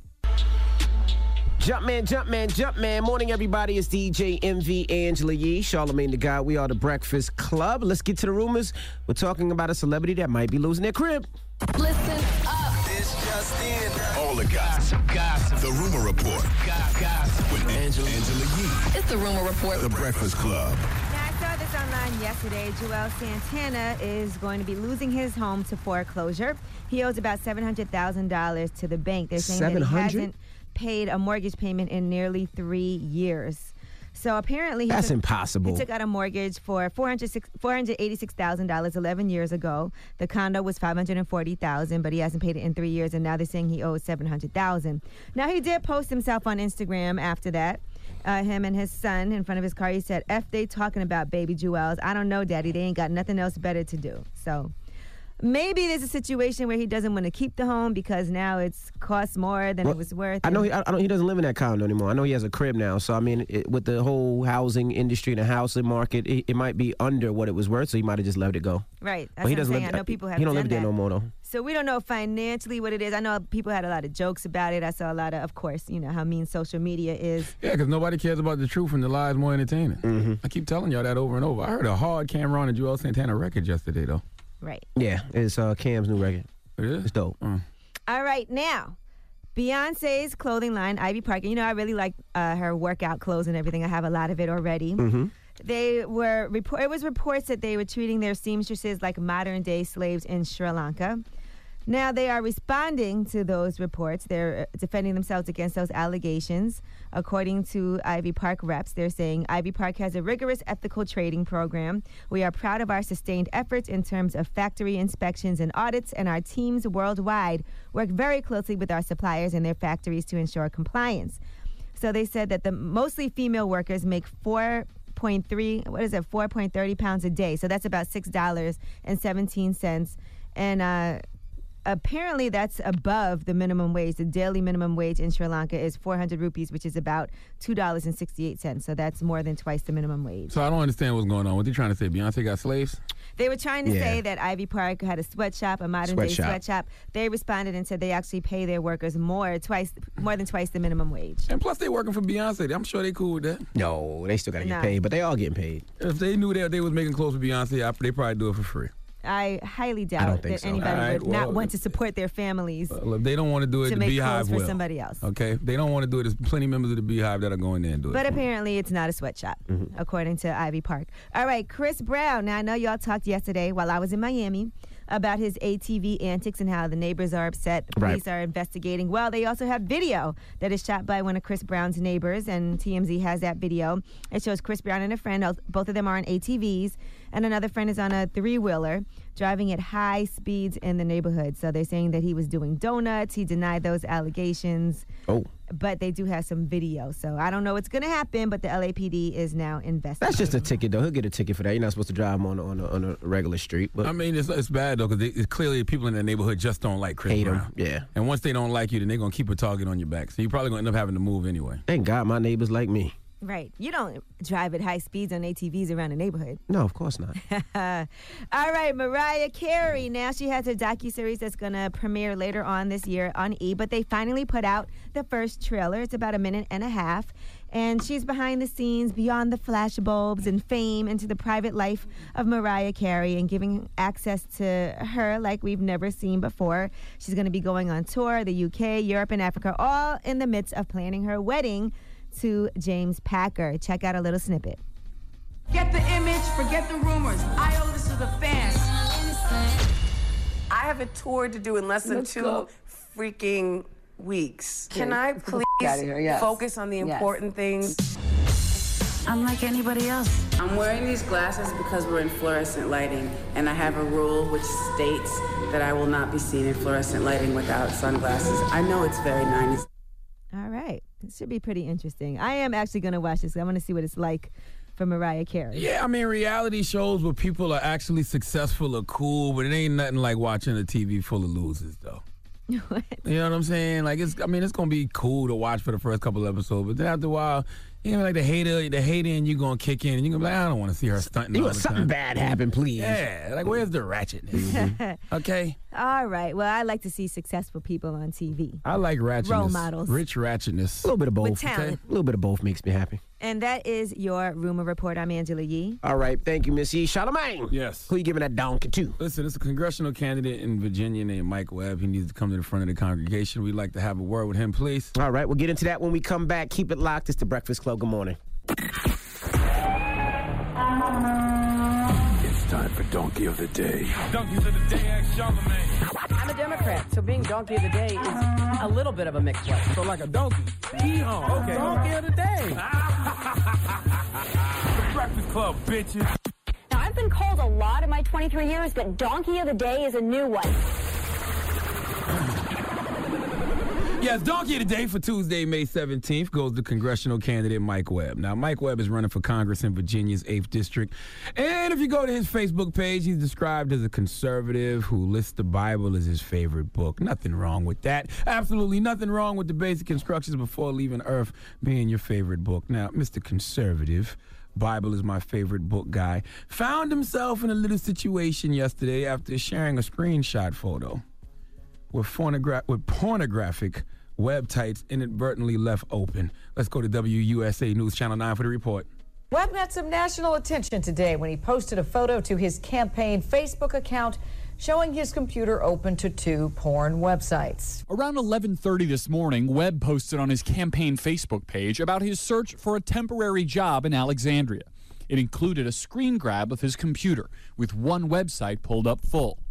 Jumpman, Jumpman, Jumpman. Morning, everybody. It's D J M V, Angela Yee, Charlamagne the Guy. We are the Breakfast Club. Let's get to the rumors. We're talking about a celebrity that might be losing their crib. Listen up. This just in. All the gossip. Gossip. The Rumor Report. Gossip. With Angela, Angela Yee. It's the Rumor Report. The Breakfast Club. Now, I saw this online yesterday. Joel Santana is going to be losing his home to foreclosure. He owes about seven hundred thousand dollars to the bank. They're saying that he seven hundred? hasn't paid a mortgage payment in nearly three years. So apparently, he That's took, impossible. He took out a mortgage for four hundred eighty-six thousand dollars eleven years ago. The condo was five hundred forty thousand dollars, but he hasn't paid it in three years, and now they're saying he owes seven hundred thousand dollars. Now, he did post himself on Instagram after that. Uh, him and his son in front of his car. He said, F they talking about baby Jewels. I don't know, Daddy. They ain't got nothing else better to do. So maybe there's a situation where he doesn't want to keep the home because now it's cost more than Well, it was worth. I know he, and- I know he doesn't live in that condo anymore. I know he has a crib now. So, I mean, it, with the whole housing industry and the housing market, it, it might be under what it was worth, so he might have just let it go. Right. That's But he what I'm doesn't saying. live, I know people have he don't done live there that. no more, though. So we don't know financially what it is. I know people had a lot of jokes about it. I saw a lot of, of course, you know, how mean social media is. Yeah, because nobody cares about the truth and the lies more entertaining. Mm-hmm. I keep telling y'all that over and over. I heard a hard Cameron and Joel Santana record yesterday, though. Right. Yeah, it's uh, Cam's new record. It is? It's dope. Mm. All right, now, Beyonce's clothing line, Ivy Parker. You know, I really like uh, her workout clothes and everything. I have a lot of it already. Mm-hmm. They were report. It was reports that they were treating their seamstresses like modern day slaves in Sri Lanka. Now, they are responding to those reports. They're defending themselves against those allegations. According to Ivy Park reps, they're saying Ivy Park has a rigorous ethical trading program. We are proud of our sustained efforts in terms of factory inspections and audits, and our teams worldwide work very closely with our suppliers and their factories to ensure compliance. So they said that the mostly female workers make four point three, what is it, four point three zero pounds a day. So that's about six dollars and seventeen cents. And uh, apparently that's above the minimum wage. The daily minimum wage in Sri Lanka is four hundred rupees, which is about two dollars and sixty-eight cents. So that's more than twice the minimum wage. So I don't understand what's going on. What are you trying to say? Beyonce got slaves? They were trying to Yeah. say that Ivy Park had a sweatshop, a modern-day Sweatshop. sweatshop. They responded and said they actually pay their workers more, twice, more than twice the minimum wage. And plus, they working for Beyonce. I'm sure they cool with that. No, they still got to get Nah. paid, but they all getting paid. If they knew that they was making clothes for Beyonce, I- they probably do it for free. I highly doubt don't think that so. anybody All right, would not well, want to support their families Well, if they don't want to do it, to the make Beehive clothes for will. somebody else. Okay? If they don't want to do it, there's plenty of members of the Beehive that are going there and do it. But apparently it's not a sweatshop, according to Ivy Park. All right, Chris Brown. Now, I know y'all talked yesterday while I was in Miami about his A T V antics and how the neighbors are upset. Right. Police are investigating. Well, they also have video that is shot by one of Chris Brown's neighbors, and T M Z has that video. It shows Chris Brown and a friend. Both of them are on A T Vs, and another friend is on a three-wheeler driving at high speeds in the neighborhood. So they're saying that he was doing donuts. He denied those allegations. Oh. But they do have some video. So I don't know what's going to happen, but the L A P D is now investigating. That's just a ticket, though. He'll get a ticket for that. You're not supposed to drive him on a, on a, on a regular street. But I mean, it's, it's bad, though, because clearly people in the neighborhood just don't like Chris Hate him, Brown. yeah. And once they don't like you, then they're going to keep a target on your back. So you're probably going to end up having to move anyway. Thank God my neighbors like me. Right. You don't drive at high speeds on A T Vs around the neighborhood. No, of course not. All right, Mariah Carey. Now she has her docuseries that's going to premiere later on this year on E! But they finally put out the first trailer. It's about a minute and a half. And she's behind the scenes, beyond the flashbulbs and fame, into the private life of Mariah Carey and giving access to her like we've never seen before. She's going to be going on tour, the U K, Europe, and Africa, all in the midst of planning her wedding to James Packer. Check out a little snippet. Get the image, forget the rumors. I owe this to the fans. I have a tour to do in less than Let's two go. freaking weeks. Can Okay. I Get the please f- outta here, yes. focus on the Yes. important things? I'm like anybody else. I'm wearing these glasses because we're in fluorescent lighting, and I have a rule which states that I will not be seen in fluorescent lighting without sunglasses. I know it's very nineties. All right. It should be pretty interesting. I am actually going to watch this. I want to see what it's like for Mariah Carey. Yeah, I mean, reality shows where people are actually successful are cool, but it ain't nothing like watching a T V full of losers, though. What? You know what I'm saying? Like, it's. I mean, it's gonna be cool to watch for the first couple episodes, but then after a while, you know, like the hater, the hater, and you gonna kick in, and you gonna be like, I don't want to see her stunting. You all want the something time. bad happen, please. Yeah, like where's the ratchetness? Okay. All right. Well, I like to see successful people on T V. I like ratchetness. Role models. Rich ratchetness. A little bit of both. With talent. A little bit of both makes me happy. And that is your Rumor Report. I'm Angela Yee. All right. Thank you, Miss Yee. Charlamagne. Yes. Who you giving that donkey to? Listen, it's a congressional candidate in Virginia named Mike Webb. He needs to come to the front of the congregation. We'd like to have a word with him, please. All right. We'll get into that when we come back. Keep it locked. It's the Breakfast Club. Good morning. It's time for Donkey of the Day. Donkeys of the Day, ask Charlamagne. I'm a Democrat, so being Donkey of the Day is a little bit of a mixed blessing. So like a donkey. Yeehaw. Okay. Donkey of the Day. The Breakfast Club, bitches. Now, I've been called a lot in my twenty-three years, but Donkey of the Day is a new one. Yes, Donkey of the Day for Tuesday, May seventeenth goes to congressional candidate Mike Webb. Now, Mike Webb is running for Congress in Virginia's eighth District. And if you go to his Facebook page, he's described as a conservative who lists the Bible as his favorite book. Nothing wrong with that. Absolutely nothing wrong with the basic instructions before leaving Earth being your favorite book. Now, Mister Conservative, Bible is my favorite book guy, found himself in a little situation yesterday after sharing a screenshot photo with, pornogra- with pornographic websites inadvertently left open. Let's go to W U S A News Channel nine for the report. Webb got some national attention today when he posted a photo to his campaign Facebook account showing his computer open to two porn websites. Around eleven thirty this morning, Webb posted on his campaign Facebook page about his search for a temporary job in Alexandria. It included a screen grab of his computer with one website pulled up full.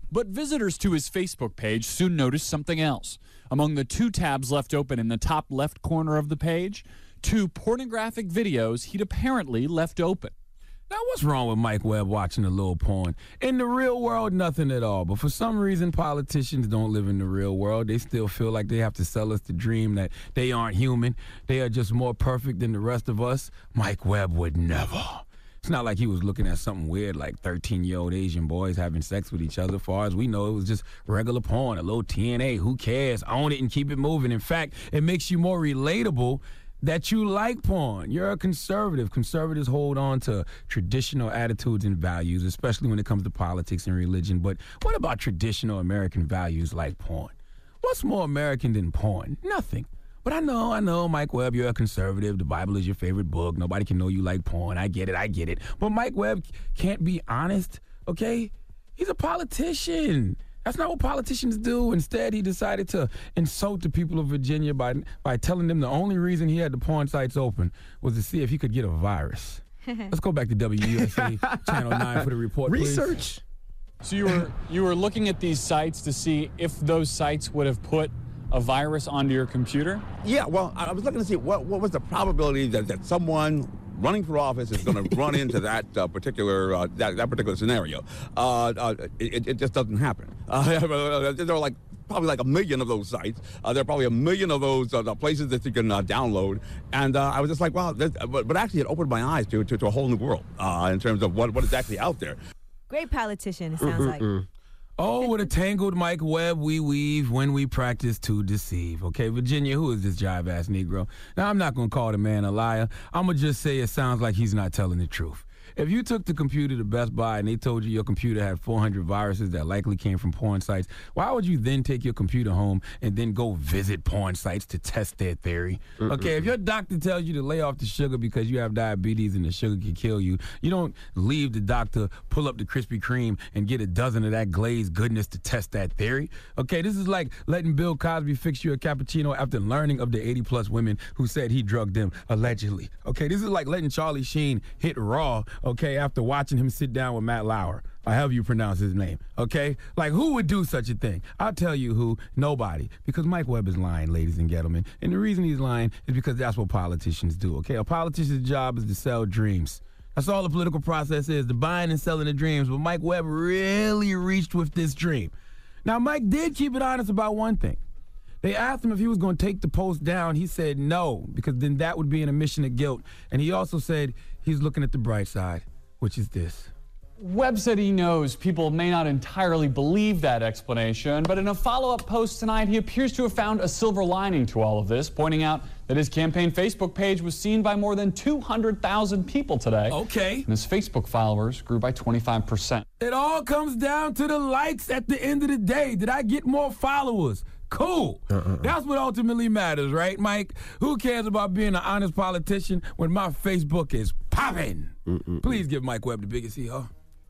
But visitors to his Facebook page soon noticed something else. Among the two tabs left open in the top left corner of the page, two pornographic videos he'd apparently left open. Now, what's wrong with Mike Webb watching a little porn? In the real world, nothing at all. But for some reason, politicians don't live in the real world. They still feel like they have to sell us the dream that they aren't human. They are just more perfect than the rest of us. Mike Webb would never. It's not like he was looking at something weird like thirteen-year-old Asian boys having sex with each other. As far as we know, it was just regular porn, a little T N A. Who cares? Own it and keep it moving. In fact, it makes you more relatable that you like porn. You're a conservative. Conservatives hold on to traditional attitudes and values, especially when it comes to politics and religion. But what about traditional American values like porn? What's more American than porn? Nothing. But I know, I know, Mike Webb, you're a conservative. The Bible is your favorite book. Nobody can know you like porn. I get it, I get it. But Mike Webb can't be honest, okay? He's a politician. That's not what politicians do. Instead, he decided to insult the people of Virginia by by telling them the only reason he had the porn sites open was to see if he could get a virus. Let's go back to W U S A Channel nine for the report, please. Research. So you were you were looking at these sites to see if those sites would have put a virus onto your computer? Yeah, well, I was looking to see what what was the probability that, that someone running for office is going to run into that uh, particular uh, that, that particular scenario. Uh, uh, it, it just doesn't happen. Uh, there are like probably like a million of those sites. Uh, there are probably a million of those uh, places that you can uh, download. And uh, I was just like, wow, this, but, but actually it opened my eyes to, to, to a whole new world uh, in terms of what, what is actually out there. Great politician, it sounds like. Oh, what a tangled Mike Webb we weave when we practice to deceive. Okay, Virginia, who is this jive-ass Negro? Now, I'm not going to call the man a liar. I'm going to just say it sounds like he's not telling the truth. If you took the computer to Best Buy and they told you your computer had four hundred viruses that likely came from porn sites, why would you then take your computer home and then go visit porn sites to test their theory? Mm-mm. Okay, if your doctor tells you to lay off the sugar because you have diabetes and the sugar can kill you, you don't leave the doctor, pull up the Krispy Kreme, and get a dozen of that glazed goodness to test that theory. Okay, this is like letting Bill Cosby fix you a cappuccino after learning of the eighty-plus women who said he drugged them, allegedly. Okay, this is like letting Charlie Sheen hit Raw, okay, after watching him sit down with Matt Lauer, or however you pronounce his name, okay? Like, who would do such a thing? I'll tell you who. Nobody. Because Mike Webb is lying, ladies and gentlemen. And the reason he's lying is because that's what politicians do, okay? A politician's job is to sell dreams. That's all the political process is, the buying and selling of dreams. But Mike Webb really reached with this dream. Now, Mike did keep it honest about one thing. They asked him if he was going to take the post down. He said no, because then that would be an admission of guilt. And he also said he's looking at the bright side, which is this. Webb said he knows people may not entirely believe that explanation, but in a follow-up post tonight, he appears to have found a silver lining to all of this, pointing out that his campaign Facebook page was seen by more than two hundred thousand people today. Okay. And his Facebook followers grew by twenty-five percent. It all comes down to the likes at the end of the day. Did I get more followers? Cool. Uh-uh. That's what ultimately matters, right, Mike? Who cares about being an honest politician when my Facebook is popping? Mm-mm. Please give Mike Webb the biggest hee-haw.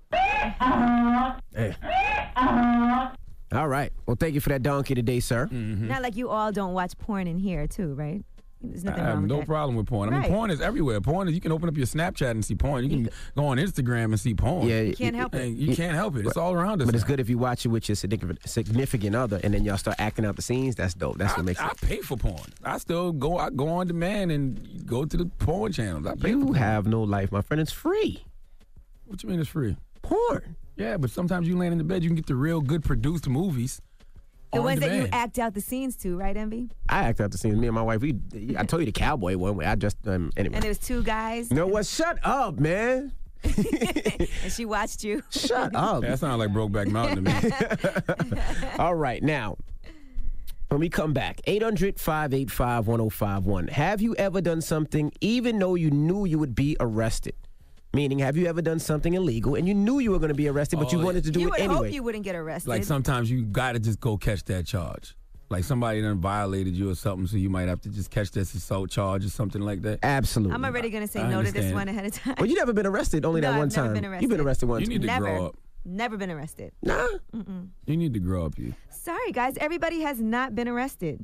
Hey. All right. Well, thank you for that donkey today, sir. Mm-hmm. Not like you all don't watch porn in here, too, right? There's nothing I have wrong with no that. problem with porn. I mean, Right. porn is everywhere. Porn is, you can open up your Snapchat and see porn. You can go on Instagram and see porn. Yeah, You can't help it. And you can't help it. It's all around us. But it's now. good if you watch it with your significant, significant other, and then y'all start acting out the scenes. That's dope. That's what I, makes I it. pay for porn. I still go. I go on demand and go to the porn channels. I pay You for porn. have no life, my friend. It's free. What you mean it's free? Porn. Yeah, but sometimes you land in the bed, you can get the real good produced movies. The on ones that you demand. act out the scenes to, right, Envy? I act out the scenes. Me and my wife, we. I told you the cowboy one way. I just um, anyway. And there was two guys. You know what? Shut up, man. And she watched you. Shut up. That sounds like Brokeback Mountain to me. All right, now, when we come back, eight hundred, five eight five, one oh five one. Have you ever done something even though you knew you would be arrested? Meaning, have you ever done something illegal and you knew you were going to be arrested, but Oh, you yeah. wanted to do You it would anyway? hope you wouldn't get arrested. Like sometimes you gotta just go catch that charge. Like somebody done violated you or something, so you might have to just catch this assault charge or something like that. Absolutely. I'm already going to say I no to this understand. one ahead of time. Well, you never been arrested, only No, that one I've never time. been You've been arrested. arrested once. You need to Never. grow up. Never been arrested. Nah. Mm-mm. You need to grow up, you. Sorry, guys. Everybody has not been arrested.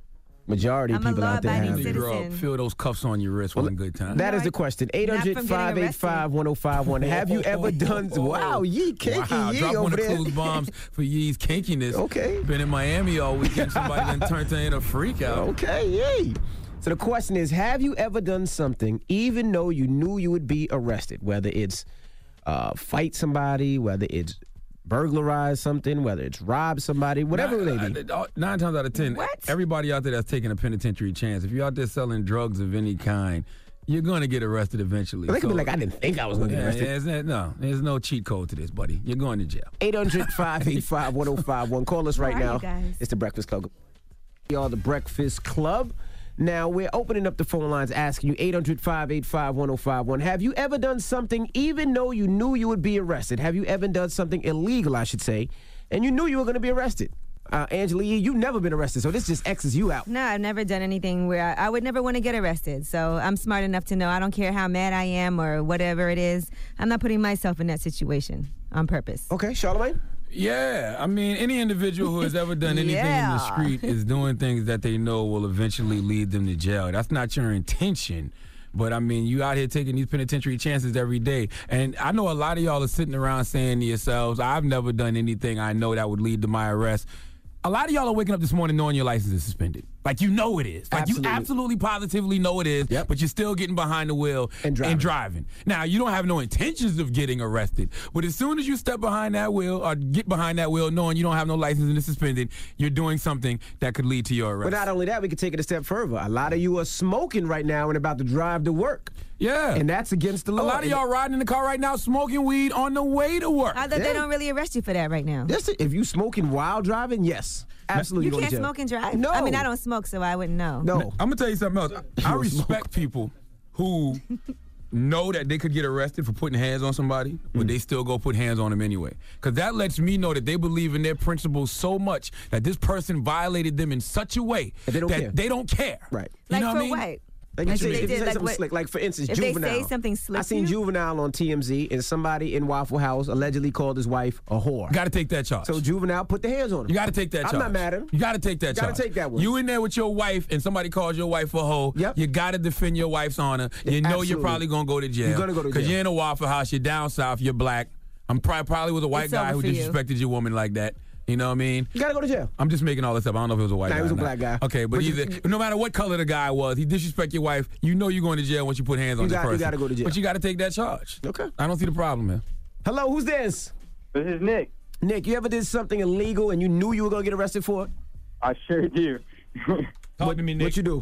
Majority of I'm a people out there law-abiding have it. citizen. Feel those cuffs on your wrist one good time. That is the question. eight hundred, five eight five, one oh five one. Have you ever done... Wow, Yee, kinky Wow, Yee drop over one of there. Clues bombs for Yee's kinkiness. Okay. Been in Miami all weekend. Somebody done turned her in a freak out. Okay, yay. So the question is, have you ever done something even though you knew you would be arrested? Whether it's uh, fight somebody, whether it's burglarize something, whether it's rob somebody, whatever it may be. Nine, nine times out of ten, What? everybody out there that's taking a penitentiary chance, if you're out there selling drugs of any kind, you're going to get arrested eventually. They could be So- like, I didn't think I was going to get Yeah, arrested. yeah, it's not- no, there's no cheat code to this, buddy. You're going to jail. eight hundred, five eight five, one oh five one. Call us right Where are now. you guys? It's the Breakfast Club. Y'all, the Breakfast Club. Now, we're opening up the phone lines asking you, eight hundred, five eight five, one oh five one. Have you ever done something even though you knew you would be arrested? Have you ever done something illegal, I should say, and you knew you were going to be arrested? Uh, Angela Yee, you've never been arrested, so this just X's you out. No, I've never done anything where I, I would never want to get arrested. So I'm smart enough to know I don't care how mad I am or whatever it is. I'm not putting myself in that situation on purpose. Okay, Charlamagne? Yeah, I mean, any individual who has ever done anything in the Yeah. street is doing things that they know will eventually lead them to jail. That's not your intention. But, I mean, you out here taking these penitentiary chances every day. And I know a lot of y'all are sitting around saying to yourselves, I've never done anything I know that would lead to my arrest. A lot of y'all are waking up this morning knowing your license is suspended. Like, you know it is. Like, Absolutely. you absolutely positively know it is, Yep. but you're still getting behind the wheel And driving. and driving. Now, you don't have no intentions of getting arrested, but as soon as you step behind that wheel or get behind that wheel knowing you don't have no license and it's suspended, you're doing something that could lead to your arrest. But not only that, we can take it a step further. A lot of you are smoking right now and about to drive to work. Yeah. And that's against the A law. lot of y'all riding in the car right now smoking weed on the way to work. I thought Yeah. they don't really arrest you for that right now. Yes, if you smoking while driving, yes. Absolutely. You go to can't jail. smoke and drive? No. I mean, I don't smoke, so I wouldn't know. No. I'm gonna tell you something else. I don't respect people who know that they could get arrested for putting hands on somebody, but they still go put hands on them anyway. Because that lets me know that they believe in their principles so much that this person violated them in such a way That they don't that care. they don't care. Right. You Like know for what I mean? what? Like, Like you say, if they if you did, say like something what- slick, like for instance, if they say Juvenile. something slick I to seen you? Juvenile on T M Z, and somebody in Waffle House allegedly called his wife a whore. Got to take that charge. So Juvenile put the hands on him. You got to take that I'm charge. not mad at him. You got to take that Gotta charge. take that one. You in there with your wife and somebody calls your wife a hoe. Yep. You got to defend your wife's honor. You know Absolutely. you're probably going to go to jail. You're gonna go to Because jail. you're in a Waffle House. You're down south. You're black. I'm probably, probably with a white It's guy over who for you. disrespected your woman like that. You know what I mean? You gotta go to jail. I'm just making all this up. I don't know if it was a white Nah, guy. he was or a not. black guy. Okay, but But you- either no matter what color the guy was, he disrespect your wife. You know you're going to jail once you put hands on You this got- you person. gotta go to jail. But you got to take that charge. Okay. I don't see the problem, man. Hello, who's this? This is Nick. Nick, you ever did something illegal and you knew you were gonna get arrested for it? I sure do. Talk to me, Nick. What you do?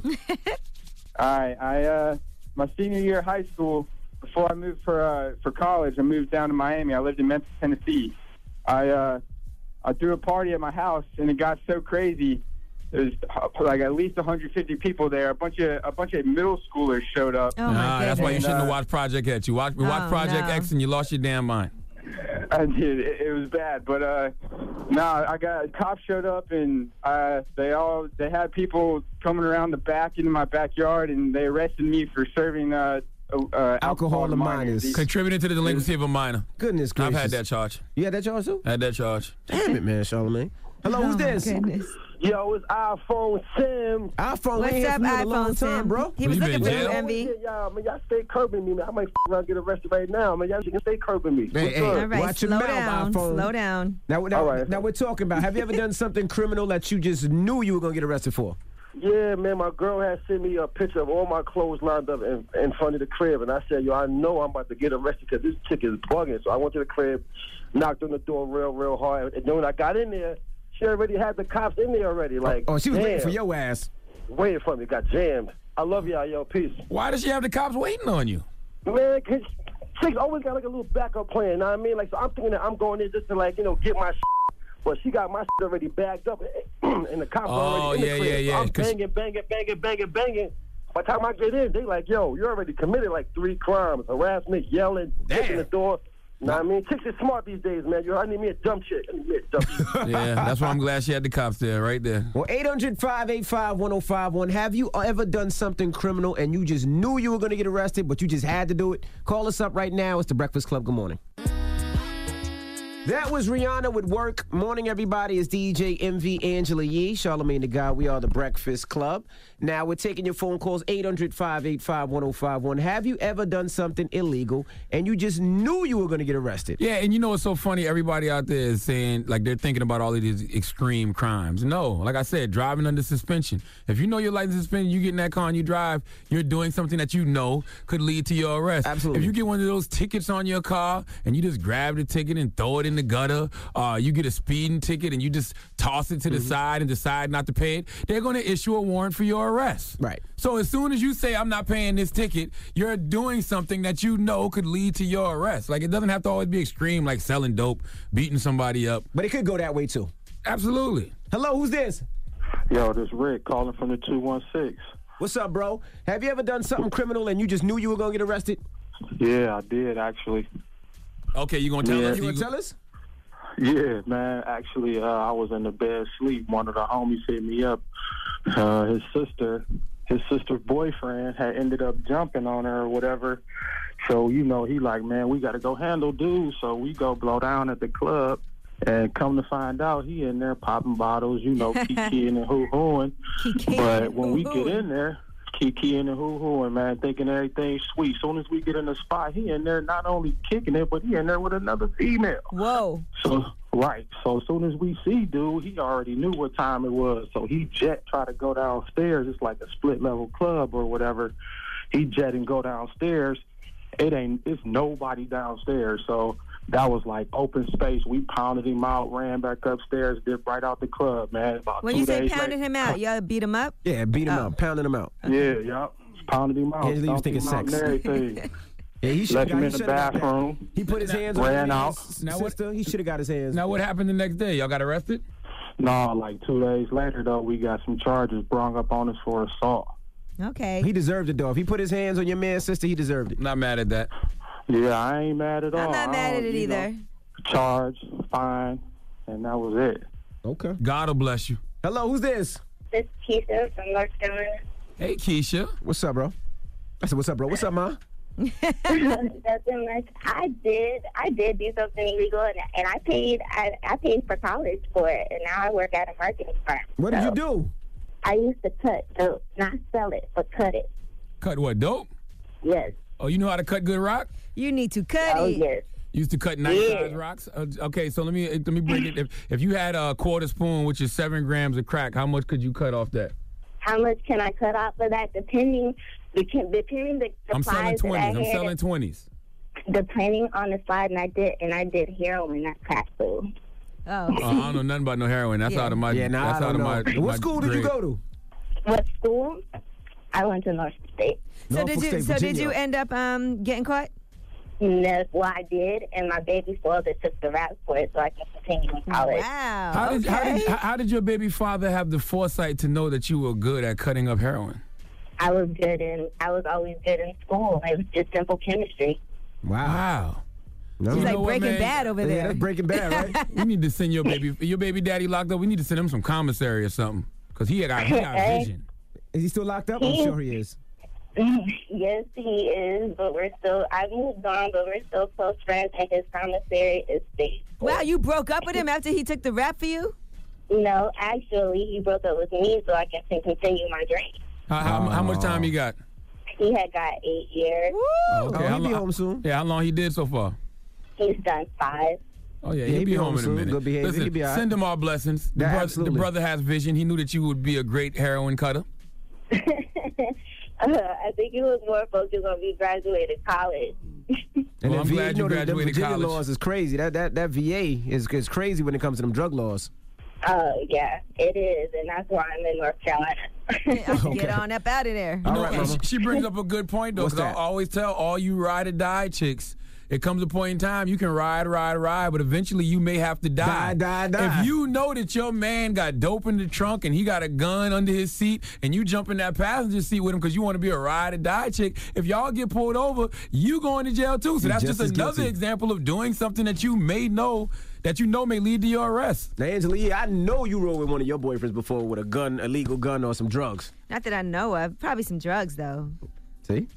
All right, I uh, my senior year of high school, before I moved for uh, for college, I moved down to Miami. I lived in Memphis, Tennessee. I uh, I threw a party at my house, and it got so crazy. There's like at least one hundred fifty people there. A bunch of a bunch of middle schoolers showed up. Oh, my Nah, that's why you goodness. shouldn't have Uh, watched Project X. You watched, we watched Oh, Project no. X and you lost your damn mind. I did. It, it was bad, but uh, nah, I got cops showed up, and uh, they all they had people coming around the back into my backyard, and they arrested me for serving uh, uh, Alcohol to minors. These- Contributing to the delinquency of a minor. Goodness gracious. I've had that charge. You had that charge too? Had that charge. Damn it, man, Charlamagne. Hello, Oh, who's my this? goodness. Yo, it's iPhone Sim. iPhone, we What's ain't hear up, from you in a long iPhone time, Sim? bro. He was You looking been for you, jail? Envy. Yeah, y'all, man, y'all stay curbing me, man. I might f- around get arrested right now, man. Y'all can stay curbing me. Hey, What's hey. up? All right, Watch your slow mouth, down, iPhone. slow down. Now, now, All right. now we're talking about, have you ever done something criminal that you just knew you were going to get arrested for? Yeah, man, my girl had sent me a picture of all my clothes lined up in, in front of the crib, and I said, yo, I know I'm about to get arrested because this chick is bugging. So I went to the crib, knocked on the door real, real hard, and then when I got in there, she already had the cops in there already. Like, Oh, she was waiting damn, for your ass. waiting for me. Got jammed. I love y'all, yo. Peace. Why does she have the cops waiting on you? Man, cause chicks always got like a little backup plan. You know what I mean? Like, so I'm thinking that I'm going in just to like, you know, get my shit. But she got my shit already bagged up, and the cops Oh, already in yeah, the crib. yeah, yeah, So I'm 'cause- banging, banging, banging, banging, banging. By the time I get in, they like, yo, you already committed like three crimes: harassment, yelling, kicking the door. You know what I mean? Chicks are smart these days, man. Yo, I need me a dumb chick. I need me a dumb chick. Yeah, that's why I'm glad she had the cops there, right there. Well, eight hundred, five eight five, one oh five one. Have you ever done something criminal and you just knew you were going to get arrested, but you just had to do it? Call us up right now. It's the Breakfast Club. Good morning. That was Rihanna with Work. Morning, everybody. It's D J M V Angela Yee, Charlamagne the God. We are the Breakfast Club. Now, we're taking your phone calls, eight hundred, five eight five, one oh five one. Have you ever done something illegal and you just knew you were going to get arrested? Yeah, and you know what's so funny? Everybody out there is saying, like, they're thinking about all of these extreme crimes. No, like I said, driving under suspension. If you know your license is suspended, you get in that car and you drive, you're doing something that you know could lead to your arrest. Absolutely. If you get one of those tickets on your car and you just grab the ticket and throw it in the gutter, uh, you get a speeding ticket and you just toss it to the mm-hmm. side and decide not to pay it, they're going to issue a warrant for your arrest. Right. So as soon as you say, I'm not paying this ticket, you're doing something that you know could lead to your arrest. Like, it doesn't have to always be extreme, like selling dope, beating somebody up. But it could go that way, too. Absolutely. Hello, who's this? Yo, this is Rick calling from the two one six. What's up, bro? Have you ever done something criminal and you just knew you were going to get arrested? Yeah, I did, actually. Okay, you going to tell yeah. us? You going to tell us? Yeah, man. Actually, uh, I was in the bed asleep. One of the homies hit me up. Uh, his sister, his sister's boyfriend had ended up jumping on her or whatever. So, you know, he like, man, we got to go handle dude. So we go blow down at the club. And come to find out, he in there popping bottles, you know, kikiing and hoo-hooing. But when we get in there, kikiing and hoo-hooing, man, thinking everything's sweet. As soon as we get in the spot, he in there not only kicking it, but he in there with another female. Whoa. So, right. So as soon as we see dude, he already knew what time it was. So he jet try to go downstairs. It's like a split-level club or whatever. He jet and go downstairs. It ain't, it's nobody downstairs. So that was like open space. We pounded him out, ran back upstairs, dipped right out the club, man. About when two you say days pounded later, him out, y'all beat him up? Yeah, beat him oh. up, pounded him out. Yeah, yeah. Pounded him out. Yeah, he was thinking sex. And everything. Yeah, he left him got, in he the bathroom. He put his hands ran on out. his sister. He should have got his hands. Now, what happened the next day? Y'all got arrested? No, like two days later, though, we got some charges brought up on us for assault. Okay. He deserved it, though. If he put his hands on your man's sister, he deserved it. Not mad at that. Yeah, I ain't mad at all. I'm not mad at it either. Know, charge, fine, and that was it. Okay. God will bless you. Hello, who's this? This is Keisha from North Carolina. Hey, Keisha. What's up, bro? I said, what's up, bro? What's up, Ma? Nothing much. I did. I did do something illegal, and, and I paid. I, I paid for college for it, and now I work at a marketing firm. What did so you do? I used to cut dope, not sell it, but cut it. Cut what, dope? Yes. Oh, you know how to cut good rock? You need to cut oh, it. Yes. You used to cut nice yeah. size rocks? Uh, okay, so let me let me break it. If, if you had a quarter spoon, which is seven grams of crack, how much could you cut off that? How much can I cut off of that? Depending, depending the I'm selling twenties. I'm selling twenties. Depending on the slide, and I did, and I did heroin, not crack food. Oh. Uh, I don't know nothing about no heroin. That's yeah. out of my. Yeah, nah, that's I don't out of know. my. What my school did grade. you go to? What school? I went to North State. So Norfolk did you? State, so did Virginia. you end up um, getting caught? No, well, I did, and my baby father took the rap for it, so I can continue in college. Wow. How did, okay. how did how did your baby father have the foresight to know that you were good at cutting up heroin? I was good in. I was always good in school. It was just simple chemistry. Wow. Wow. No. He's You like know what, Breaking man? Bad over Yeah, there. that's Breaking Bad, right? We need to send your baby your baby daddy locked up. We need to send him some commissary or something because he got he got vision. Is he still locked up? I'm sure he is. Yes, he is, but we're still. I moved on, but we're still close friends, and his commissary is safe. Wow, you broke up with him after he took the rap for you? No, actually, he broke up with me so I can continue my dream. How, how, how much time he got? He had got eight years. Woo! Okay, Oh, how he'll be lo- home soon. Yeah, how long he did so far? He's done five. Oh yeah, Yeah, he'll be home in a soon. minute. Good behavior. Listen, He'll be all right. send him our blessings. The, Yeah, brother, the absolutely. brother has vision. He knew that you would be a great heroin cutter. Uh, I think he was more focused on me graduating college. And Well, the I'm V A, glad you you know, the- the graduated Virginia college. laws is crazy. That that that V A is is crazy when it comes to them drug laws. Oh, yeah, it is, and that's why I'm in North Carolina. Get on up out of there. You All know, right, she- mama. she brings up a good point though. What's 'Cause I that? always tell all you ride or die chicks, it comes a point in time you can ride, ride, ride, but eventually you may have to die. Die, die, die. If you know that your man got dope in the trunk and he got a gun under his seat, and you jump in that passenger seat with him because you want to be a ride or die chick, if y'all get pulled over, you going to jail too. So You're that's just just as another guilty. example of doing something that you may know that you know may lead to your arrest. Now, Angela, yeah, I know you rode with one of your boyfriends before with a gun, a legal gun, or some drugs. Not that I know of. Probably some drugs, though. See?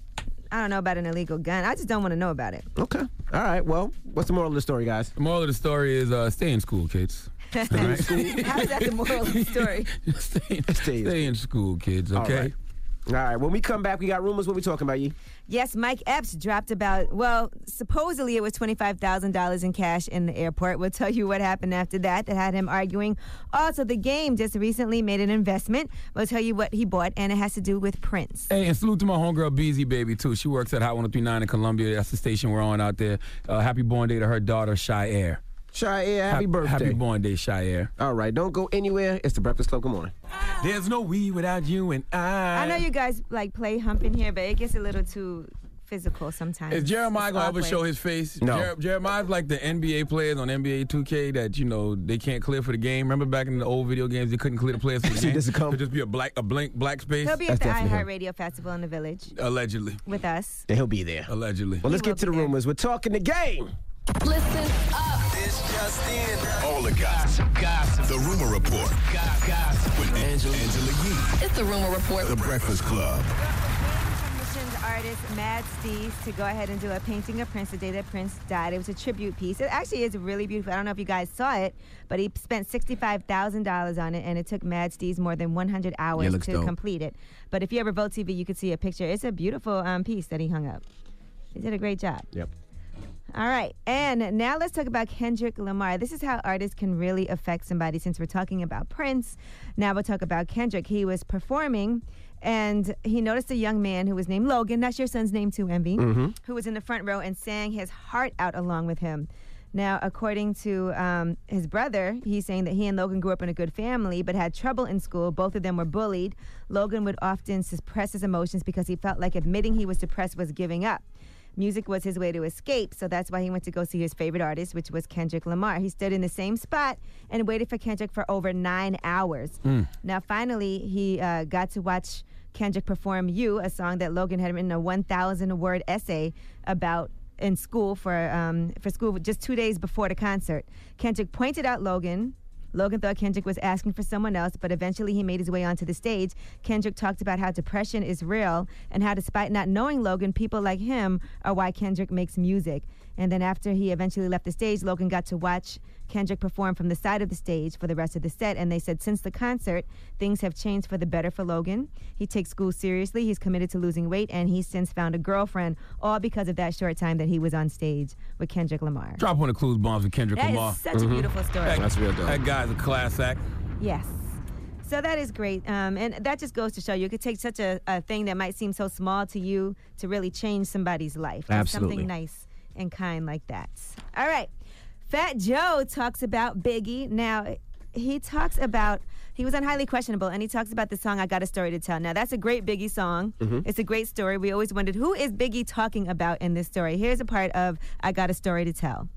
I don't know about an illegal gun. I just don't want to know about it. Okay. All right. Well, what's the moral of the story, guys? The moral of the story is uh, stay in school, kids. Stay in school. How is that the moral of the story? stay, stay, stay in school, kids, okay? All right. All right. When we come back, we got rumors. What we talking about, Yee? Yes, Mike Epps dropped about, well, supposedly it was twenty-five thousand dollars in cash in the airport. We'll tell you what happened after that that had him arguing. Also, the game just recently made an investment. We'll tell you what he bought, and it has to do with Prince. Hey, and salute to my homegirl, Beezy Baby, too. She works at Hot one oh three point nine in Columbia. That's the station we're on out there. Uh, happy born day to her daughter, Shy Air. Shy Air, happy ha- birthday. Happy born day, Shy Air. All right, don't go anywhere. It's the Breakfast Club. Good morning. There's no we without you and I. I know you guys like play humping here, but it gets a little too physical sometimes. Is Jeremiah It's going to ever awkward. show his face? No. Jer- Jeremiah's like the N B A players on N B A two K that, you know, they can't clear for the game. Remember back in the old video games, they couldn't clear the players for the See, game? this is come- Could just be a black, a blank black space? He'll be That's at the definitely him. iHeartRadio Festival in the Village Allegedly. with us. Then he'll be there. Allegedly. Well, let's He get to the will be there. rumors. We're talking the game. Listen up. This just in. All the gossip. Gossip. The Rumor Report Gossip. with Angela, Angela Yee. It's the Rumor Report. The Breakfast Club. Commissioned artist Mad Steez to go ahead and do a painting of Prince the day that Prince died. It was a tribute piece. It actually is really beautiful. I don't know if you guys saw it, but he spent sixty-five thousand dollars on it, and it took Mad Steez more than one hundred hours Yeah, it to looks dope. complete complete it. But if you ever Vote T V, you could see a picture. It's a beautiful um, piece that he hung up. He did a great job. Yep. All right, and now let's talk about Kendrick Lamar. This is how artists can really affect somebody. Since we're talking about Prince, now we'll talk about Kendrick. He was performing, and he noticed a young man who was named Logan, that's your son's name too, Envy, Mhm. who was in the front row and sang his heart out along with him. Now, according to um, his brother, he's saying that he and Logan grew up in a good family but had trouble in school. Both of them were bullied. Logan would often suppress his emotions because he felt like admitting he was depressed was giving up. Music was his way to escape, so that's why he went to go see his favorite artist, which was Kendrick Lamar. He stood in the same spot and waited for Kendrick for over nine hours. Mm. Now, finally, he uh, got to watch Kendrick perform You, a song that Logan had written a one thousand word essay about in school for um, for school just two days before the concert. Kendrick pointed out Logan. Logan thought Kendrick was asking for someone else, but eventually he made his way onto the stage. Kendrick talked about how depression is real and how, despite not knowing Logan, people like him are why Kendrick makes music. And then after he eventually left the stage, Logan got to watch Kendrick perform from the side of the stage for the rest of the set. And they said since the concert, things have changed for the better for Logan. He takes school seriously. He's committed to losing weight, and he's since found a girlfriend, all because of that short time that he was on stage with Kendrick Lamar. Drop one of Clues bombs with Kendrick That Lamar. is such a beautiful story. That, That's real dope. That guy's a class act. Yes. So that is great. Um, and that just goes to show you it could take such a, a thing that might seem so small to you to really change somebody's life. Just Absolutely. Something nice and kind like that. All right. Fat Joe talks about Biggie. Now, he talks about, he was on Highly Questionable, and he talks about the song I Got a Story to Tell. Now, that's a great Biggie song. Mhm. It's a great story. We always wondered, who is Biggie talking about in this story? Here's a part of I Got a Story to Tell.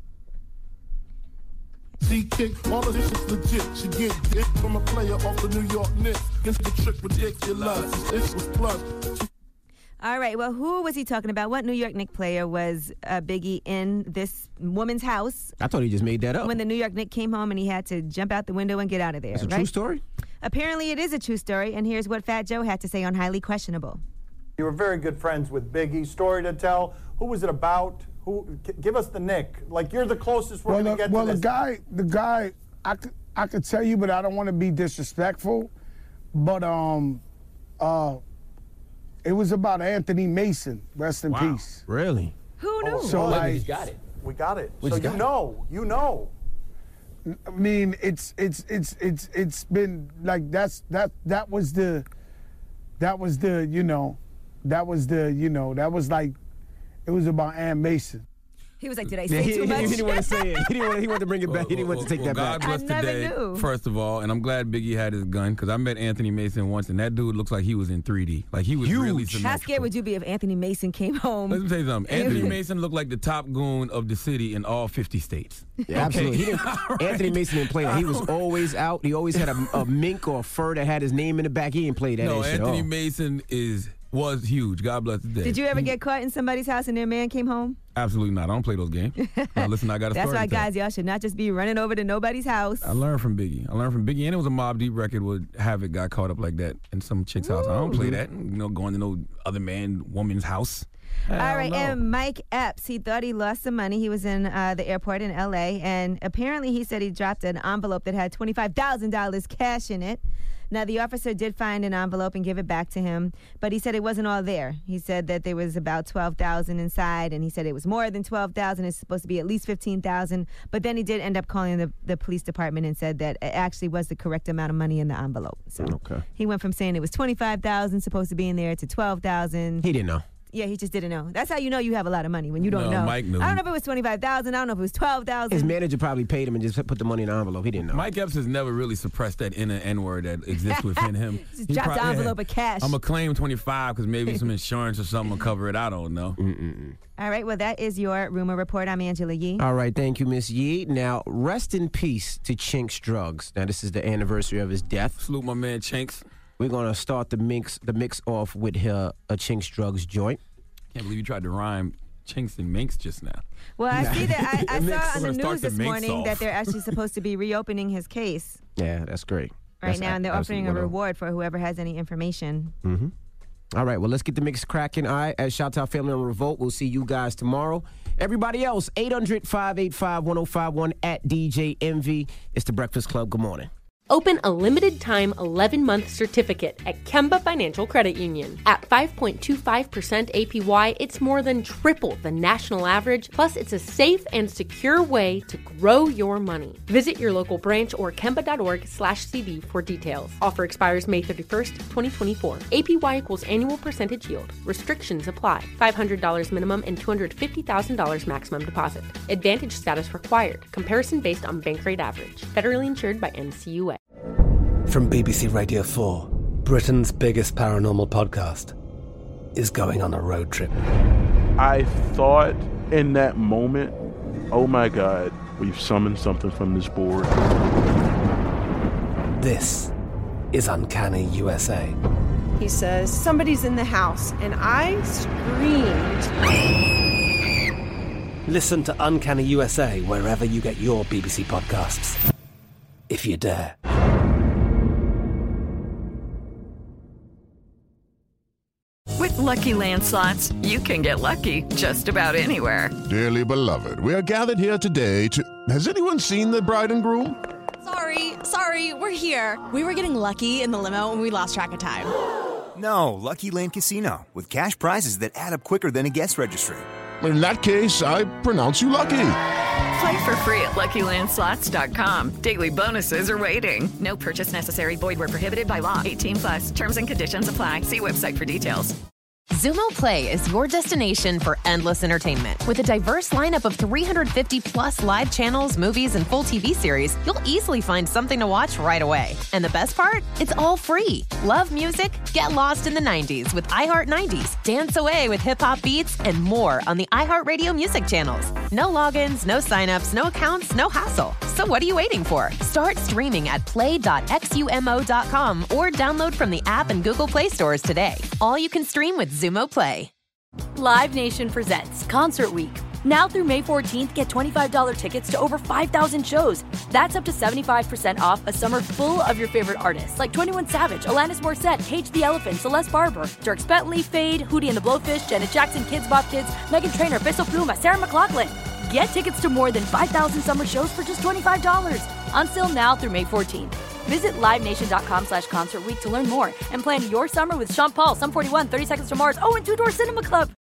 She kick, all of this is legit. She get dick from a player off the New York Knicks. Against the trick ridiculous. This was plus. All right, well, who was he talking about? What New York Knicks player was uh, Biggie in this woman's house I thought he just made that up. when the New York Knicks came home and he had to jump out the window and get out of there? It's a right? true story? Apparently it is a true story, and here's what Fat Joe had to say on Highly Questionable. You were very good friends with Biggie. Story to tell. Who was it about? Who? g- Give us the Nick. Like you're the closest we're Well, gonna the, get well, to the this. guy, the guy, I could, I could tell you, but I don't want to be disrespectful. But um, uh, it was about Anthony Mason. Rest in Wow. peace. Really? Who knew? So like, We got it. We so just you got it. know. You know. I mean, it's it's it's it's it's been like that's that that was the that was the you know that was the you know that was like it was about Ann Mason. He was like, did I Yeah, say he, too he- much? he didn't want to say it. He didn't want, he wanted to bring it back. He didn't want to take well, that God back. bless I the never day, knew. first of all, and I'm glad Biggie had his gun because I met Anthony Mason once, and that dude looks like he was in three D. Like he was really How symmetrical. scared would you be if Anthony Mason came home? Let me tell you something. Anthony Mason looked like the top goon of the city in all fifty states. Yeah, absolutely. He didn't, Right. Anthony Mason didn't play that. He was always out. He always had a, a mink or a fur that had his name in the back. He didn't play that No, shit at Anthony all. Mason is was huge. God bless the day. Did you ever get caught in somebody's house and their man came home? Absolutely not. I don't play those games. Now, listen, I got a That's story why, to tell. guys, y'all should not just be running over to nobody's house. I learned from Biggie. I learned from Biggie, and it was a Mobb Deep record where Havoc got caught up like that in some chick's house. I don't play that. You know, going to no other man, woman's house. All Hell right, no. and Mike Epps, he thought he lost some money. He was in uh, the airport in L A, and apparently he said he dropped an envelope that had twenty-five thousand dollars cash in it. Now, the officer did find an envelope and give it back to him, but he said it wasn't all there. He said that there was about twelve thousand dollars inside, and he said it was more than twelve thousand dollars. It's supposed to be at least fifteen thousand dollars, but then he did end up calling the, the police department and said that it actually was the correct amount of money in the envelope. So Okay. he went from saying it was twenty-five thousand dollars supposed to be in there to twelve thousand dollars. He didn't know. Yeah, he just didn't know. That's how you know you have a lot of money, when you don't No, know. Mike knew. I don't know if it was twenty-five thousand dollars. I don't know if it was twelve thousand His dollars. manager probably paid him and just put the money in the envelope. He didn't know. Mike Epps has never really suppressed that inner N-word that exists within him. Just He dropped the probably- envelope of cash. I'm going to claim twenty-five because maybe some insurance or something will cover it. I don't know. Mm-mm-mm. All right, well, that is your rumor report. I'm Angela Yee. All right, thank you, Miss Yee. Now, rest in peace to Chinks Drugs. Now, this is the anniversary of his death. Salute my man Chinks. We're gonna start the mix, the mix off with her a Chinks Drugs joint. Can't believe you tried to rhyme Chinks and Minks just now. Well, I see that. I, I Mix. saw on We're the gonna start news the this minks morning off. that they're actually supposed to be reopening his case Yeah, that's great. right That's now, and they're a- offering a absolutely reward for whoever has any information. Mm-hmm. All right, well, let's get the mix cracking. All right, as shout out to our family on Revolt. We'll see you guys tomorrow. Everybody else, eight hundred, five eight five, one oh five one at D J M V. It's the Breakfast Club. Good morning. Open a limited-time eleven-month certificate at Kemba Financial Credit Union. At five point two five percent A P Y, it's more than triple the national average, plus it's a safe and secure way to grow your money. Visit your local branch or kemba.org slash CD for details. Offer expires May thirty-first, twenty twenty-four. A P Y equals annual percentage yield. Restrictions apply. five hundred dollars minimum and two hundred fifty thousand dollars maximum deposit. Advantage status required. Comparison based on bank rate average. Federally insured by N C U A. From B B C Radio four, Britain's biggest paranormal podcast is going on a road trip. I thought in that moment, oh my God, we've summoned something from this board. This is Uncanny U S A. He says, somebody's in the house, and I screamed. Listen to Uncanny U S A wherever you get your B B C podcasts, if you dare. With Lucky Land Slots, you can get lucky just about anywhere. Dearly beloved, we are gathered here today to... Has anyone seen the bride and groom? Sorry, sorry, we're here. We were getting lucky in the limo and we lost track of time. No, Lucky Land Casino, with cash prizes that add up quicker than a guest registry. In that case, I pronounce you lucky. Play for free at Lucky Land Slots dot com. Daily bonuses are waiting. No purchase necessary. Void where prohibited by law. eighteen plus. Terms and conditions apply. See website for details. Xumo Play is your destination for endless entertainment. With a diverse lineup of three hundred fifty plus live channels, movies, and full T V series, you'll easily find something to watch right away. And the best part? It's all free. Love music? Get lost in the nineties with iHeart nineties. Dance away with hip-hop beats and more on the iHeartRadio music channels. No logins, no signups, no accounts, no hassle. So what are you waiting for? Start streaming at play dot xumo dot com or download from the app and Google Play stores today. All you can stream with Xumo Play. Live Nation presents Concert Week. Now through May fourteenth, get twenty-five dollars tickets to over five thousand shows. That's up to seventy-five percent off a summer full of your favorite artists like twenty-one Savage, Alanis Morissette, Cage the Elephant, Celeste Barber, Dierks Bentley, Fade, Hootie and the Blowfish, Janet Jackson, Kids Bop Kids, Meghan Trainor, Bissell Pluma, Sarah McLachlan. Get tickets to more than five thousand summer shows for just twenty-five dollars. Until now through May fourteenth. Visit livenation.com slash concert week to learn more and plan your summer with Sean Paul, Sum forty-one, thirty Seconds to Mars, oh, and Two Door Cinema Club.